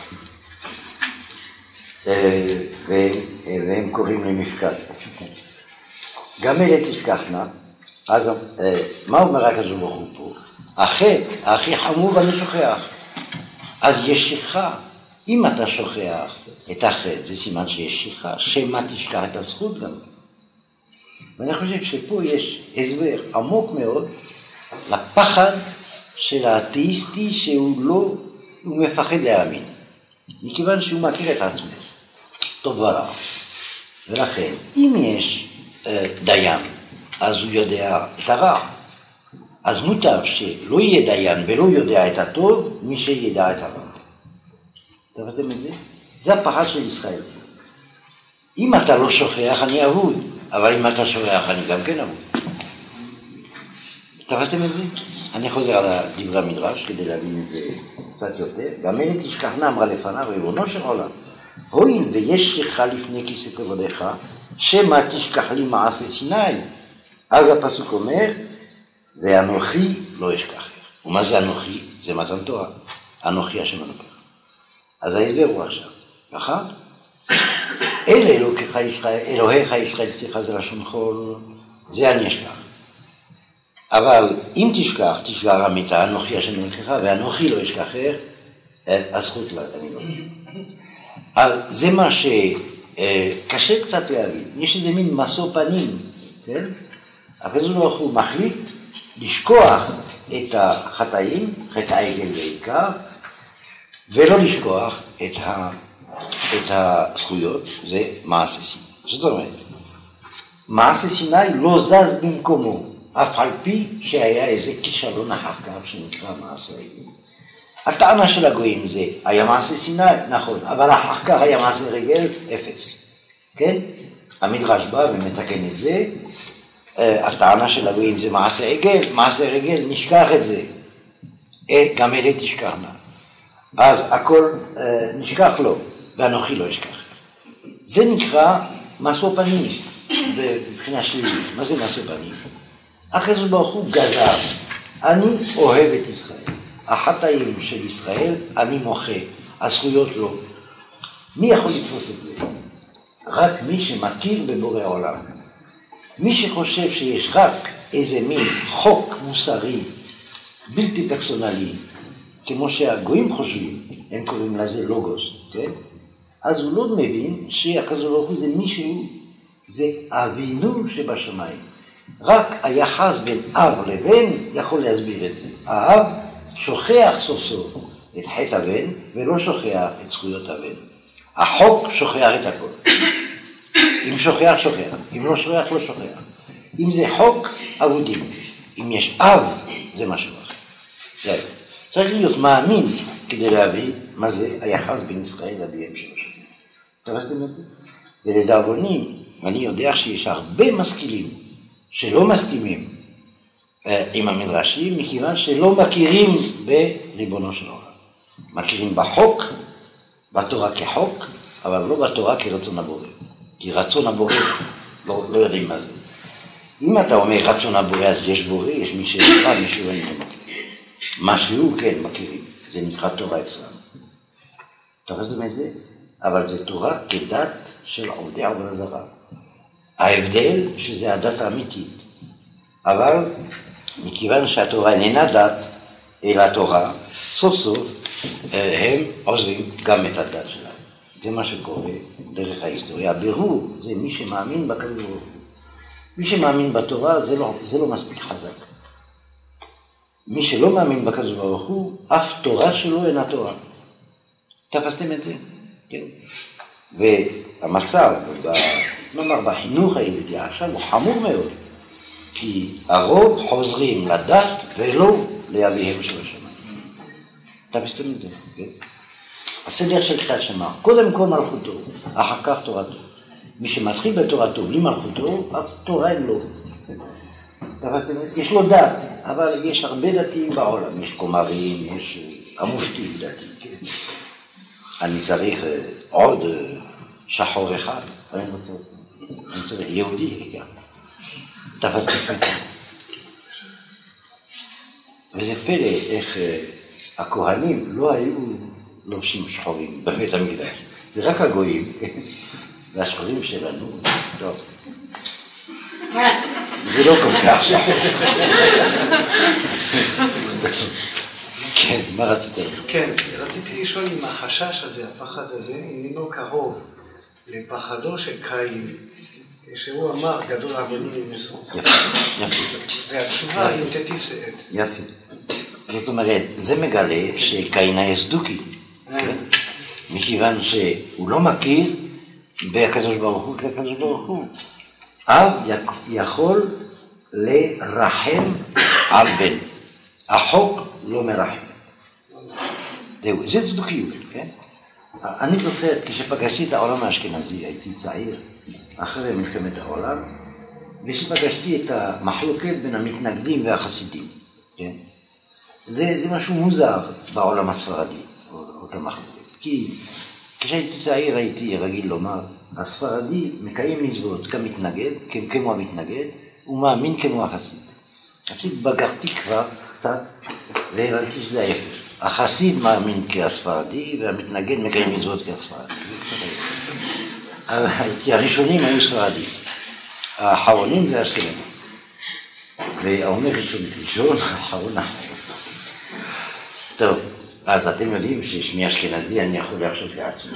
והם קוראים למפקד. גם אלה תשכחנה, אז מה אומר הקדוש ברוך הוא פה? החטא, הכי חמור ואני שוכח. אז יש שכחה. אם אתה שוכח את החטא, זה סימן שיש שכחה, שמה תשכח את הזכות גם. ואני חושב שפה יש הסבר עמוק מאוד לפחד של האתאיסטי שהוא לא, הוא מפחד להאמין. מכיוון שהוא מכיר את עצמו, טוב ורע. ולכן, אם יש אה, דיין, אז הוא יודע את הרע. אז מוטב שלא יהיה דיין ולא יודע את הטוב, מי שידע את הרע. תראיתם את זה? זה הפחד של ישראל. אם אתה לא שוכח, אני אבוד. אבל אם אתה שוכח, אני גם כן אבוד. תראיתם את זה? אני חוזר על דברי המדרש כדי להבין את זה קצת יותר. גם אלה תשכחנה אמרה לפניו, ריבונו של עולם. הואיל ויש לך לפני כיסא כבודך, שמא תשכח לי מעשה סיני. אז הפסוק אומר, ואנוכי לא אשכח. ומה זה אנוכי? זה מתן תורה. אנוכי השם אלוקיך. אז ההסבר הוא עכשיו. ככה? אלה אלוהיך ישראל, אלוהיך ישראל, סליחה זה לשון חול, זה אני אשכח. אבל אם תשכח, תשכח המיטה, אנוכי השם אלוקיך, ואנוכי לא אשכחך, הזכות לה, אני לא חושב. זה מה שקשה קצת להבין. יש איזה מין משוא פנים, כן? הקדוש ברוך הוא מחליט לשכוח את החטאים, חטא העגל בעיקר, ולא לשכוח את, ה, את הזכויות, זה מעשה סיני. זאת אומרת, מעשה סיני לא זז במקומו, אף על פי שהיה איזה כישלון אחר כך שנקרא מעשה רגל. הטענה של הגויים זה, היה מעשה סיני, נכון, אבל אחר כך היה מעשה רגל, אפס. כן? המדרש בא ומתקן את זה, הטענה של הגויים זה מעשה רגל, מעשה רגל, נשכח את זה. גם אלה תשכחנה. אז הכל נשכח לו, ואנוכי לא אשכח. זה נקרא משוא פנים, בבחינה שלילית. מה זה משוא פנים? הקדוש ברוך הוא גזר, אני אוהב את ישראל. החטאים של ישראל, אני מוחה, הזכויות לא. מי יכול לתפוס את זה? רק מי שמכיר בבורא העולם. מי שחושב שיש רק איזה מין חוק מוסרי, בלתי פרסונלי, כמו שהגויים חושבים, הם קוראים לזה לוגוס, כן? אז הוא לא מבין שהקדוש ברוך הוא זה מישהו, זה אבינו שבשמיים. רק היחס בין אב לבן יכול להסביר את זה. האב שוכח סוף סוף את חטא הבן, ולא שוכח את זכויות הבן. החוק שוכח את הכל. אם שוכח, שוכח. אם לא שוכח, לא שוכח. אם זה חוק, אבודים. אם יש אב, זה משהו אחר. זה. צריך להיות מאמין כדי להבין מה זה היחס בין ישראל לאביהם של השם. תרסתם את זה? ולדאבונים, אני יודע שיש הרבה משכילים שלא מסכימים אה, עם המדרשים, מכיוון שלא מכירים בריבונו של העולם. מכירים בחוק, בתורה כחוק, אבל לא בתורה כרצון הבורא. כי רצון הבורא לא, לא יודעים מה זה. אם אתה אומר רצון הבורא, אז יש בורא, יש מי שנקרא, מי שלא נקרא. מה שהוא כן מכירים, זה נקרא תורה אצלנו. תרסתם את זה? אבל זה תורה כדת של עובדי עבודה זרה. ההבדל שזה הדת האמיתית. אבל מכיוון שהתורה איננה דת, אלא תורה, סוף סוף הם עוזבים גם את הדת שלהם. זה מה שקורה דרך ההיסטוריה. הבירור זה מי שמאמין בקדוש ברוך הוא. מי שמאמין בתורה זה לא, זה לא מספיק חזק. מי שלא מאמין בקדוש ברוך הוא, אף תורה שלו אינה תורה. תפסתם את זה? כן. והמצב, נאמר בחינוך היהודי עכשיו, הוא חמור מאוד. כי הרוב חוזרים לדת ולא לאביהם של השמיים. תפסתם את זה? כן. הסדר של קריאת שמע, קודם כל מלכותו, אחר כך תורתו. מי שמתחיל בתורתו בלי מלכותו, התורה אין לו. יש לו דת, אבל יש הרבה דתיים בעולם. יש כומרים, יש המופתים דתיים. כן? אני צריך עוד שחור אחד, אני רוצה, אני צריך יהודי. כן? תפסתם. וזה פלא איך הכהנים לא היו לובשים שחורים בבית המקדש. זה רק הגויים, והשחורים שלנו, טוב. זה לא כל כך שחור. כן, מה רצית? כן, רציתי לשאול אם החשש הזה, הפחד הזה, איננו קרוב לפחדו של קין, שהוא אמר גדול עבדים ימסו. יפה, יפה. והתשובה היא תטיף שאת. יפה. זאת אומרת, זה מגלה שקין היה סדוקי, כן? מכיוון שהוא לא מכיר בקדוש ברוך הוא כקדוש ברוך הוא. אב יכול לרחם על בן. החוק לא מרחם. זהו, זה סדוקיות, כן? אני זוכר, כשפגשתי את העולם האשכנזי, הייתי צעיר, אחרי מלחמת העולם, ושפגשתי את המחלוקת בין המתנגדים והחסידים, כן? זה, זה משהו מוזר בעולם הספרדי, אותה מחלוקת. כי כשהייתי צעיר הייתי רגיל לומר, הספרדי מקיים מצוות כמתנגד, כמו המתנגד, ומאמין כמו החסיד. אז התבגרתי כבר קצת, והבנתי שזה ההפך. החסיד מאמין כהספרדי, והמתנגד מקיים מצוות כהספרדי. זה קצת ההפך. כי הראשונים היו ספרדים. האחרונים זה אשכנזים. והאומר ראשון ראשון, אחרון אחרון. טוב, אז אתם יודעים ששמי אשכנזי, אני יכול להרשות לעצמי.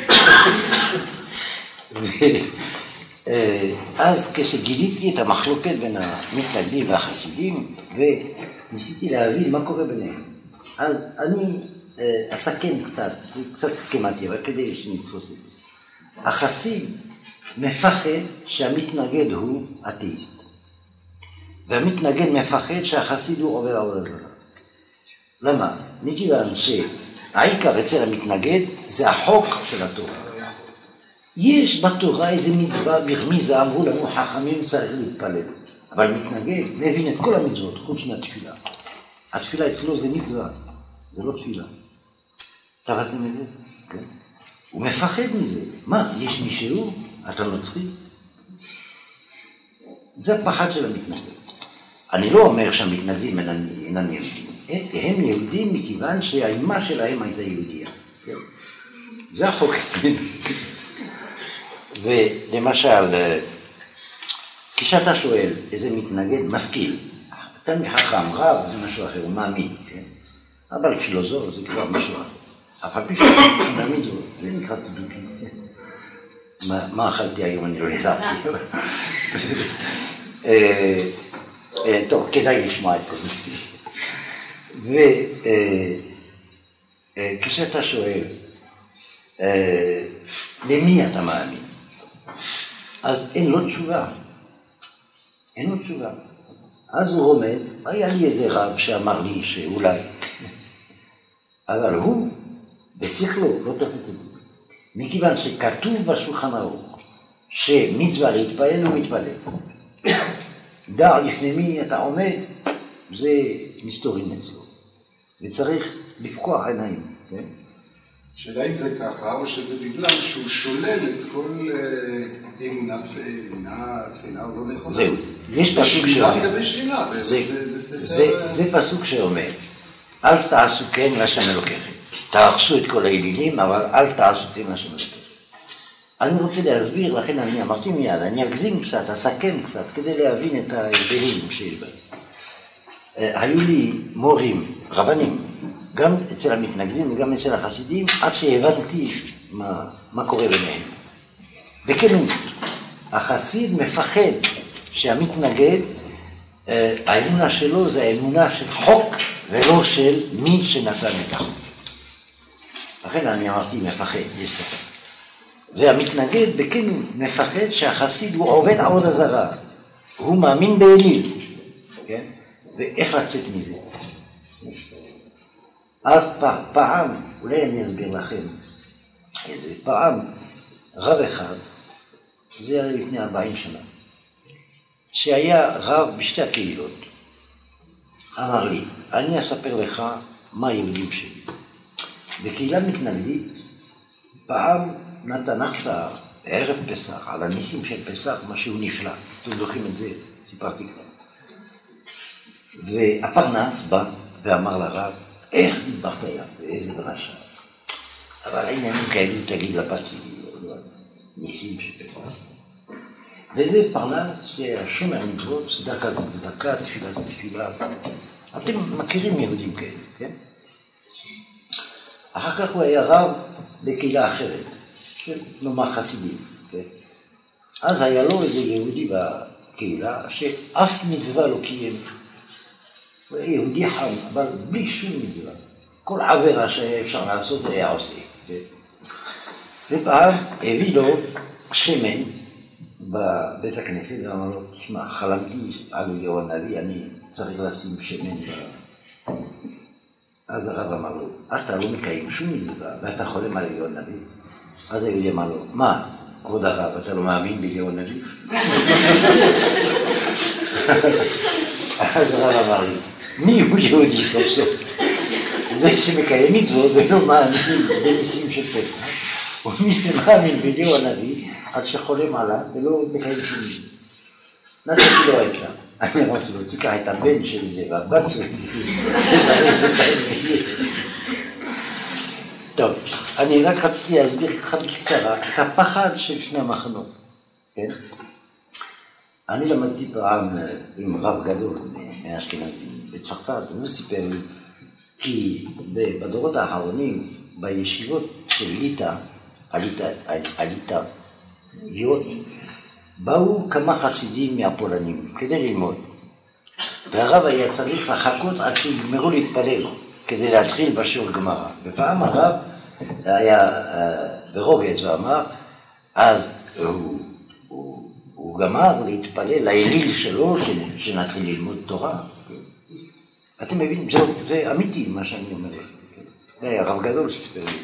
אז כשגיליתי את המחלוקת בין המתנגדים והחסידים, וניסיתי להבין מה קורה ביניהם, אז אני אסכם קצת, זה קצת סכמטי, אבל כדי שנתפוס את זה. החסיד מפחד שהמתנגד הוא אתאיסט, והמתנגד מפחד שהחסיד הוא עובר עבודה זרה. למה? מכיוון שהעיקר אצל המתנגד זה החוק של התורה. יש בתורה איזה מצווה ברמיזה, אמרו לנו חכמים צריך להתפלל, אבל מתנגד מבין את כל המצוות חוץ מהתפילה. התפילה אצלו זה מצווה, זה לא תפילה. תפסתם את זה? כן. הוא מפחד מזה. מה, יש מישהו? אתה נוצרי? זה הפחד של המתנגד. אני לא אומר שהמתנגדים אינם יהודים. הם יהודים מכיוון שהאימה שלהם הייתה יהודיה. כן? זה החוק אצלנו. ולמשל, כשאתה שואל איזה מתנגד משכיל, אתה מחכם רב, זה משהו אחר, הוא מאמין, כן? אבל פילוסוף זה כבר משהו אחר. אף על פי שהוא מאמין זאת, זה נקרא צידוקי. מה אכלתי היום? אני לא נזרתי. טוב, כדאי לשמוע את כל זה. וכשאתה שואל, למי אתה מאמין? אז אין לו תשובה. אין לו תשובה. אז הוא עומד, היה לי איזה רב שאמר לי שאולי, אבל הוא בשכלו לא תופס את זה. מכיוון שכתוב בשולחן ערוך שמצווה להתפלל הוא מתפלל. דע לפני מי אתה עומד, זה מסתורים אצלו. וצריך לפקוח עיניים. כן? שאלה אם זה ככה, או שזה בגלל שהוא שולל את כל אמונה, תפילה, או לא נכונה. זהו, יש פסוק שאומר. זה זה פסוק שאומר, אל תעשו כן להשם אלוקיכם. תעשו את כל האלילים, אבל אל תעשו כן להשם אלוקיכם. אני רוצה להסביר, לכן אני אמרתי מיד, אני אגזים קצת, אסכם קצת, כדי להבין את ההבדלים שיש בהם. היו לי מורים, רבנים, גם אצל המתנגדים וגם אצל החסידים, עד שהבנתי מה, מה קורה ביניהם. בכנות, החסיד מפחד שהמתנגד, האמונה שלו זה האמונה של חוק ולא של מי שנתן את החוק. לכן אני אמרתי מפחד, יש ספק. והמתנגד בכנות מפחד שהחסיד הוא עובד עבודה זרה, הוא מאמין באליל, כן? ואיך לצאת מזה? אז פעם, אולי אני אסביר לכם את זה, פעם רב אחד, זה היה לפני ארבעים שנה, שהיה רב בשתי הקהילות, אמר לי, אני אספר לך מה היהודים שלי. בקהילה מתנגדית, פעם נתן הרצאה, ערב פסח, על הניסים של פסח, משהו נפלא, אתם זוכרים את זה, סיפרתי כבר. והפרנס בא ואמר לרב, איך נדבחת ים, ואיזה דרשה. אבל העניינים כאלו תגיד לבת שלי, ניסים של פסח. וזה פרנס שהשומר מצוות, צדקה זה צדקה, תפילה זה תפילה. אתם מכירים יהודים כאלה, כן? אחר כך הוא היה רב בקהילה אחרת, נאמר חסידים, כן? אז היה לו איזה יהודי בקהילה שאף מצווה לא קיים. הוא היה יהודי חם, אבל בלי שום מצווה. כל עבירה שהיה אפשר לעשות היה עושה. כן? ופעם הביא לו שמן בבית הכנסת, ואמר לו, תשמע, חלמתי על אליהו הנביא, אני צריך לשים שמן ב... אז הרב אמר לו, אתה לא מקיים שום מצווה, ואתה חולם על אליהו הנביא. אז היהודי אמר לו, מה, כבוד הרב, אתה לא מאמין באליהו הנביא? אז הרב אמר לי, מי הוא יהודי סוף סוף? זה שמקיים מצוות ולא מאמין בניסים של פסח. ומי שמאמין באליהו הנביא, עד שחולם עליו ולא מקיים שום מצווה. נתתי לו עצה. אני אמרתי לו, תיקח את הבן של זה והבת של זה. טוב, אני רק רציתי להסביר ככה בקצרה את הפחד של שני המחנות. כן? אני למדתי פעם עם רב גדול מאשכנזים בצרפת, הוא סיפר לי, כי בדורות האחרונים, בישיבות של ליטא, הליטא, הליטא, באו כמה חסידים מהפולנים כדי ללמוד. והרב היה צריך לחכות עד שיגמרו להתפלל, כדי להתחיל בשיעור גמרא. ופעם הרב היה ברוגז ואמר, אז הוא, הוא, הוא גמר להתפלל לאליל שלו, שנתחיל ללמוד תורה. אתם מבינים? זה, זה אמיתי מה שאני אומר לכם. זה היה רב גדול שספר לי.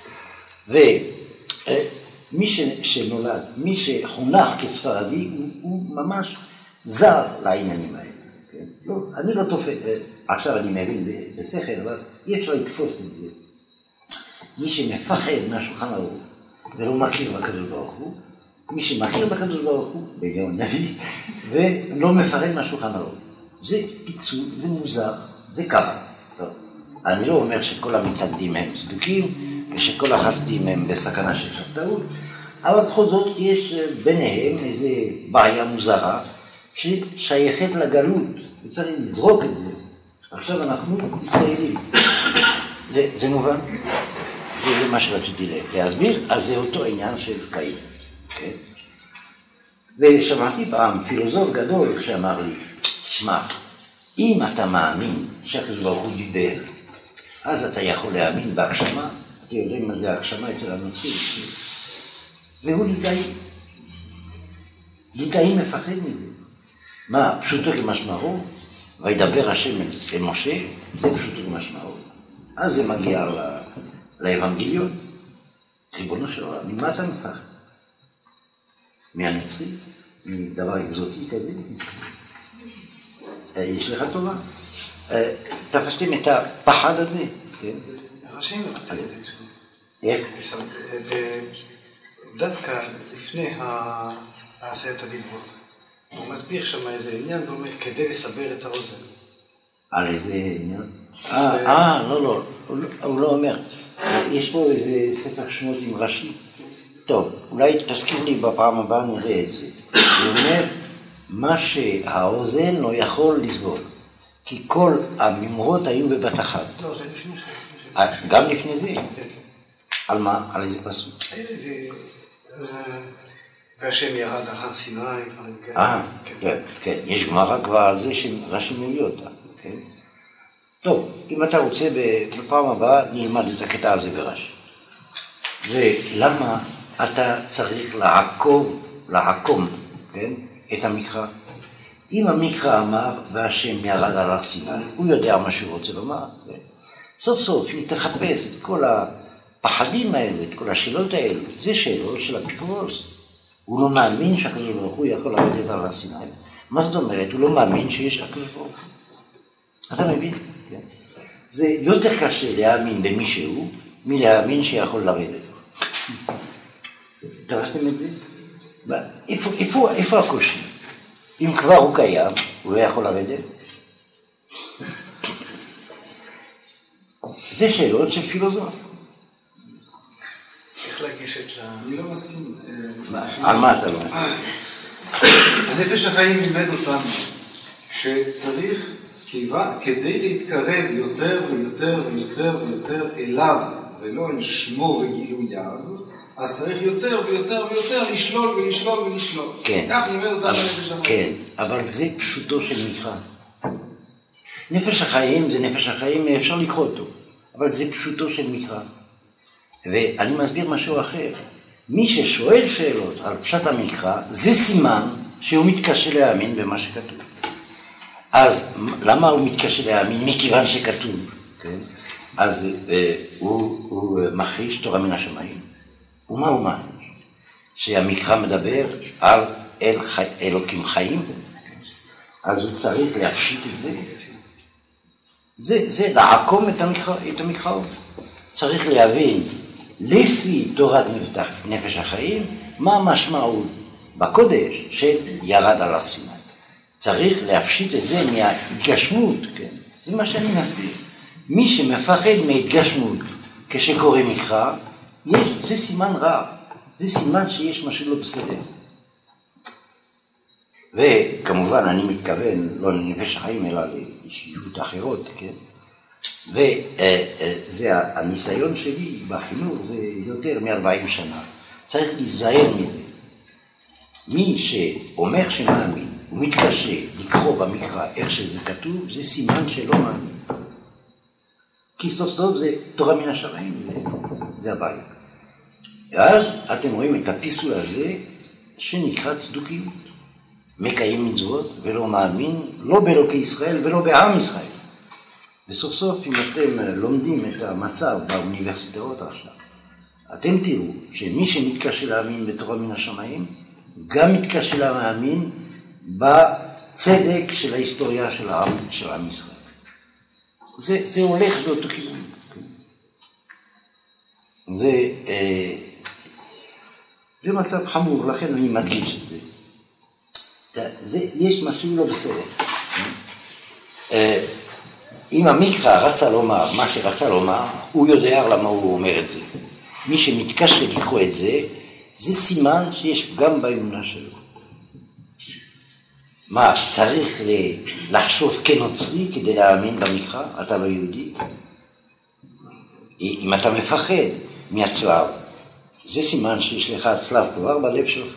ומי שנולד, מי שחונך כספרדי, הוא, הוא ממש זר לעניינים האלה. לא, אני לא תופס, עכשיו אני מבין בשכל, אבל אי אפשר לתפוס את זה. מי שמפחד מהשולחן ערוך ולא מכיר בקדוש ברוך הוא, מי שמכיר בקדוש ברוך הוא, בגלל נביא, ולא מפחד מהשולחן ערוך. זה פיצול, זה מוזר, זה ככה. טוב. אני לא אומר שכל המתנגדים הם צדוקים, ושכל החסדים הם בסכנה של שבתאות, אבל בכל זאת יש ביניהם איזו בעיה מוזרה, ששייכת לגלות, וצריך לזרוק את זה. עכשיו אנחנו ישראלים. זה, זה מובן? זה מה שרציתי להסביר, אז זה אותו עניין של קין. כן? ושמעתי פעם פילוסוף גדול שאמר לי, תשמע, אם אתה מאמין שהקדוש ברוך הוא דיבר, אז אתה יכול להאמין בהגשמה, אתה יודע מה זה ההגשמה אצל הנוצרים, והוא ליטאי. ליטאי מפחד מזה. מה, פשוטו כמשמעו? וידבר השם אל משה, זה פשוטו כמשמעו. אז זה מגיע לאבנגליון, ריבונו של עולם, ממה אתה מפחד? מהנוצרי? מדבר אקזוטי כזה? יש לך טובה? תפסתם את הפחד הזה? ראשים מבטא את זה. איך? דווקא לפני עשרת הדיברות. הוא מסביר שם איזה עניין ואומר, כדי לסבר את האוזן. על איזה עניין? אה, לא, לא, הוא לא אומר. יש פה איזה ספר שמות עם ראשי. טוב, אולי תזכיר לי בפעם הבאה נראה את זה. הוא אומר, מה שהאוזן לא יכול לסבול. כי כל הממרות היו בבת אחת. לא, זה לפני זה. גם לפני זה? על מה? על איזה פסוק? והשם ירד על הר סיני. אה, כן, כן. יש גמרא כבר על זה שרש"י מביא אותה. כן? טוב, אם אתה רוצה בפעם הבאה נלמד את הקטע הזה ברש"י. ולמה אתה צריך לעקוב, לעקום, כן? את המקרא? אם המקרא אמר והשם ירד על הר סיני, הוא יודע מה שהוא רוצה לומר. כן? סוף סוף, אם תחפש את כל הפחדים האלו, את כל השאלות האלו, זה שאלות של אפיקורוס. הוא לא מאמין שהקדוש ברוך הוא יכול לרדת על הר סיני. מה זאת אומרת? הוא לא מאמין שיש הקדוש ברוך הוא. אתה מבין? כן? זה יותר קשה להאמין במישהו, מלהאמין שיכול לרדת. תרשתם את זה? איפה, איפה, איפה הקושי? אם כבר הוא קיים, הוא לא יכול לרדת? זה שאלות של פילוסוף. איך להגיש את ה... אני לא מסכים. על מה אתה לא מסכים? הנפש החיים לימד אותנו שצריך כדי להתקרב יותר ויותר ויותר ויותר אליו ולא אל שמו וגילוייו, אז צריך יותר ויותר ויותר לשלול ולשלול ולשלול. כן. כך לימד אותנו הנפש החיים. כן, אבל זה פשוטו של מקרא. נפש החיים זה נפש החיים, אפשר לקרוא אותו, אבל זה פשוטו של מקרא. ואני מסביר משהו אחר. מי ששואל שאלות על פשט המקרא, זה סימן שהוא מתקשה להאמין במה שכתוב. אז למה הוא מתקשה להאמין? מכיוון שכתוב. כן? אז אה, הוא, הוא מכריש תורה מן השמיים. ומה הוא מאמין? שהמקרא מדבר על אל חי, אלוקים חיים. אז הוא צריך להפשיט את זה. זה, זה לעקום את המקרא, את המקראות. צריך להבין לפי תורת נפש החיים, מה המשמעות בקודש של ירד על הר סיני. צריך להפשיט את זה מההתגשמות, כן? זה מה שאני מסביר. מי שמפחד מהתגשמות כשקורא מקרא, יש, זה סימן רע. זה סימן שיש משהו לא בסדר. וכמובן אני מתכוון לא לנפש החיים אלא לאישיות אחרות, כן? וזה הניסיון שלי בחינוך, זה יותר מ-ארבעים שנה. צריך להיזהר מזה. מי שאומר שמאמין, הוא מתקשה לקרוא במקרא איך שזה כתוב, זה סימן שלא מאמין. כי סוף סוף זה תורה מן השמיים, זה הבעיה. ואז אתם רואים את הפיסול הזה שנקרא צדוקיות. מקיים מצוות ולא מאמין, לא באלוקי ישראל ולא בעם ישראל. וסוף סוף אם אתם לומדים את המצב באוניברסיטאות עכשיו, אתם תראו שמי שמתקשה להאמין בתורה מן השמיים, גם מתקשה להאמין בצדק של ההיסטוריה של העם, של עם ישראל. זה, זה הולך באותו כיוון. זה, אה, זה מצב חמור, לכן אני מדגיש את זה. זה יש משהו לא בסדר. אה, אם המקרא רצה לומר מה שרצה לומר, הוא יודע למה הוא אומר את זה. מי שמתקשה לקרוא את זה, זה סימן שיש פגם באמונה שלו. מה, צריך לחשוב כנוצרי כדי להאמין במקרא? אתה לא יהודי? אם אתה מפחד מהצלב, זה סימן שיש לך הצלב כבר בלב שלך.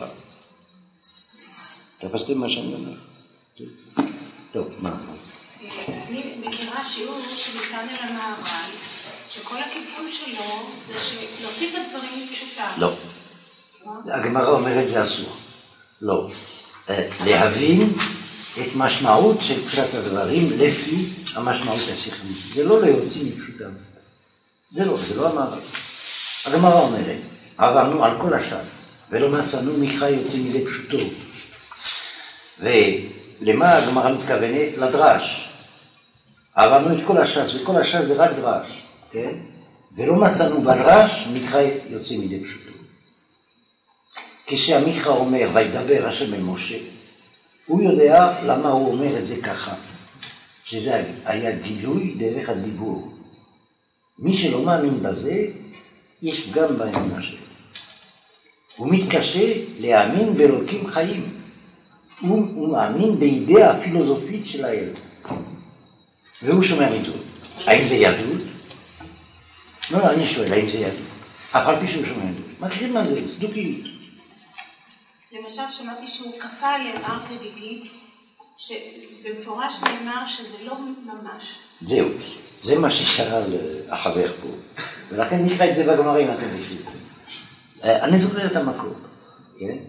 תפסתם מה שאני אומר? טוב, מה? אני מכירה שיעור שניתן על המהר"ל, שכל הכיוון שלו זה להוציא את הדברים פשוטם. לא. הגמרא אומרת זה אסור. לא. להבין את משמעות של פשט הדברים לפי המשמעות השכלית. זה לא להוציא מפשוטם. זה לא, זה לא המהר"ל. הגמרא אומרת, עברנו על כל הש"ס, ולא מצאנו מקרא יוצא מזה פשוטו. ולמה הגמרא מתכוונת? לדרש. עברנו את כל הש"ס, וכל הש"ס זה רק דרש, כן? ולא מצאנו בדרש מקרא יוצא מזה פשוטו. כשהמקרא אומר, וידבר השם אל משה, הוא יודע למה הוא אומר את זה ככה, שזה היה גילוי דרך הדיבור. מי שלא מאמין בזה, יש פגם באמונה שלו. הוא מתקשה להאמין באלוקים חיים. הוא, הוא מאמין בידיעה הפילוסופית של האל. והוא שומע מצוות. האם זה יהדות? לא, לא, אני שואל, האם זה יהדות? אף על פי שהוא שומע מצוות. מכירים מה זה? צדוקיות. למשל, שמעתי שהוא כפה עליהם הר כגיגית, שבמפורש נאמר שזה לא ממש. זהו, זה מה ששאל החבר פה. ולכן נקרא את זה בגמרא אם אתם רוצים. אני זוכר את המקום, כן?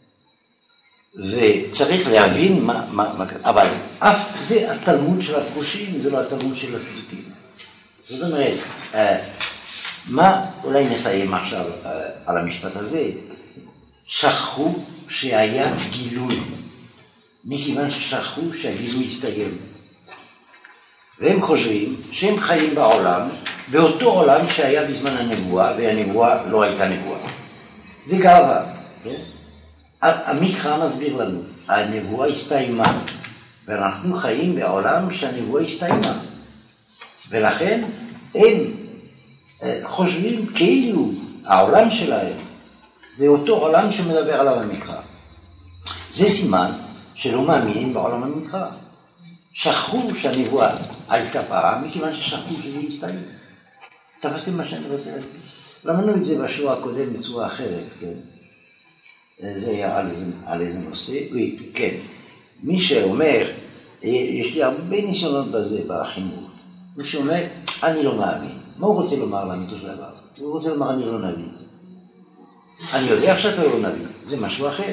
וצריך להבין מה, מה, מה, אבל אף, זה התלמוד של הפרושים, זה לא התלמוד של הצדוקים. זאת אומרת, מה, אולי נסיים עכשיו על המשפט הזה, שכחו שהיה גילוי, מכיוון ששכחו שהגילוי הסתיים. והם חושבים שהם חיים בעולם, באותו עולם שהיה בזמן הנבואה, והנבואה לא הייתה נבואה. זה גאווה, כן? המקרא מסביר לנו, הנבואה הסתיימה, ואנחנו חיים בעולם שהנבואה הסתיימה. ולכן הם חושבים כאילו העולם שלהם, זה אותו עולם שמדבר עליו המקרא. זה סימן שלא מאמינים בעולם המקרא. שכחו שהנבואה הייתה פעם, מכיוון ששכחו שזה הסתיים. תפסתם מה שאני רוצה להגיד? למדנו את זה בשיעור הקודם בצורה אחרת, כן? זה היה על איזה, על איזה נושא. oui, כן. מי שאומר, יש לי הרבה ניסיונות בזה, בחינוך. מי שאומר, אני לא מאמין. מה הוא רוצה לומר לאמיתו של דבר? הוא רוצה לומר, אני לא נביא. אני יודע שאתה לא נביא. זה משהו אחר.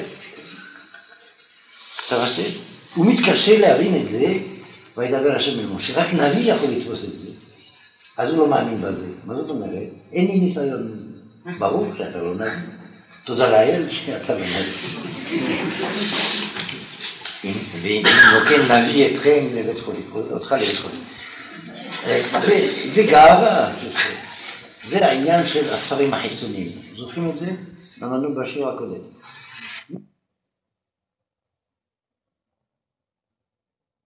תפסתם? הוא מתקשה להבין את זה, וידבר השם אל משה. רק נביא יכול לתפוס את זה. אז הוא לא מאמין בזה. מה זאת אומרת? אין לי ניסיון. ברור שאתה לא נביא. תודה לאל שאתה לא נביא. ואם נוקן נביא אתכם לבית חולים, אותך לבית חולים. זה גאווה. זה העניין של הספרים החיצוניים. זוכרים את זה? למדנו בשיעור הקודם.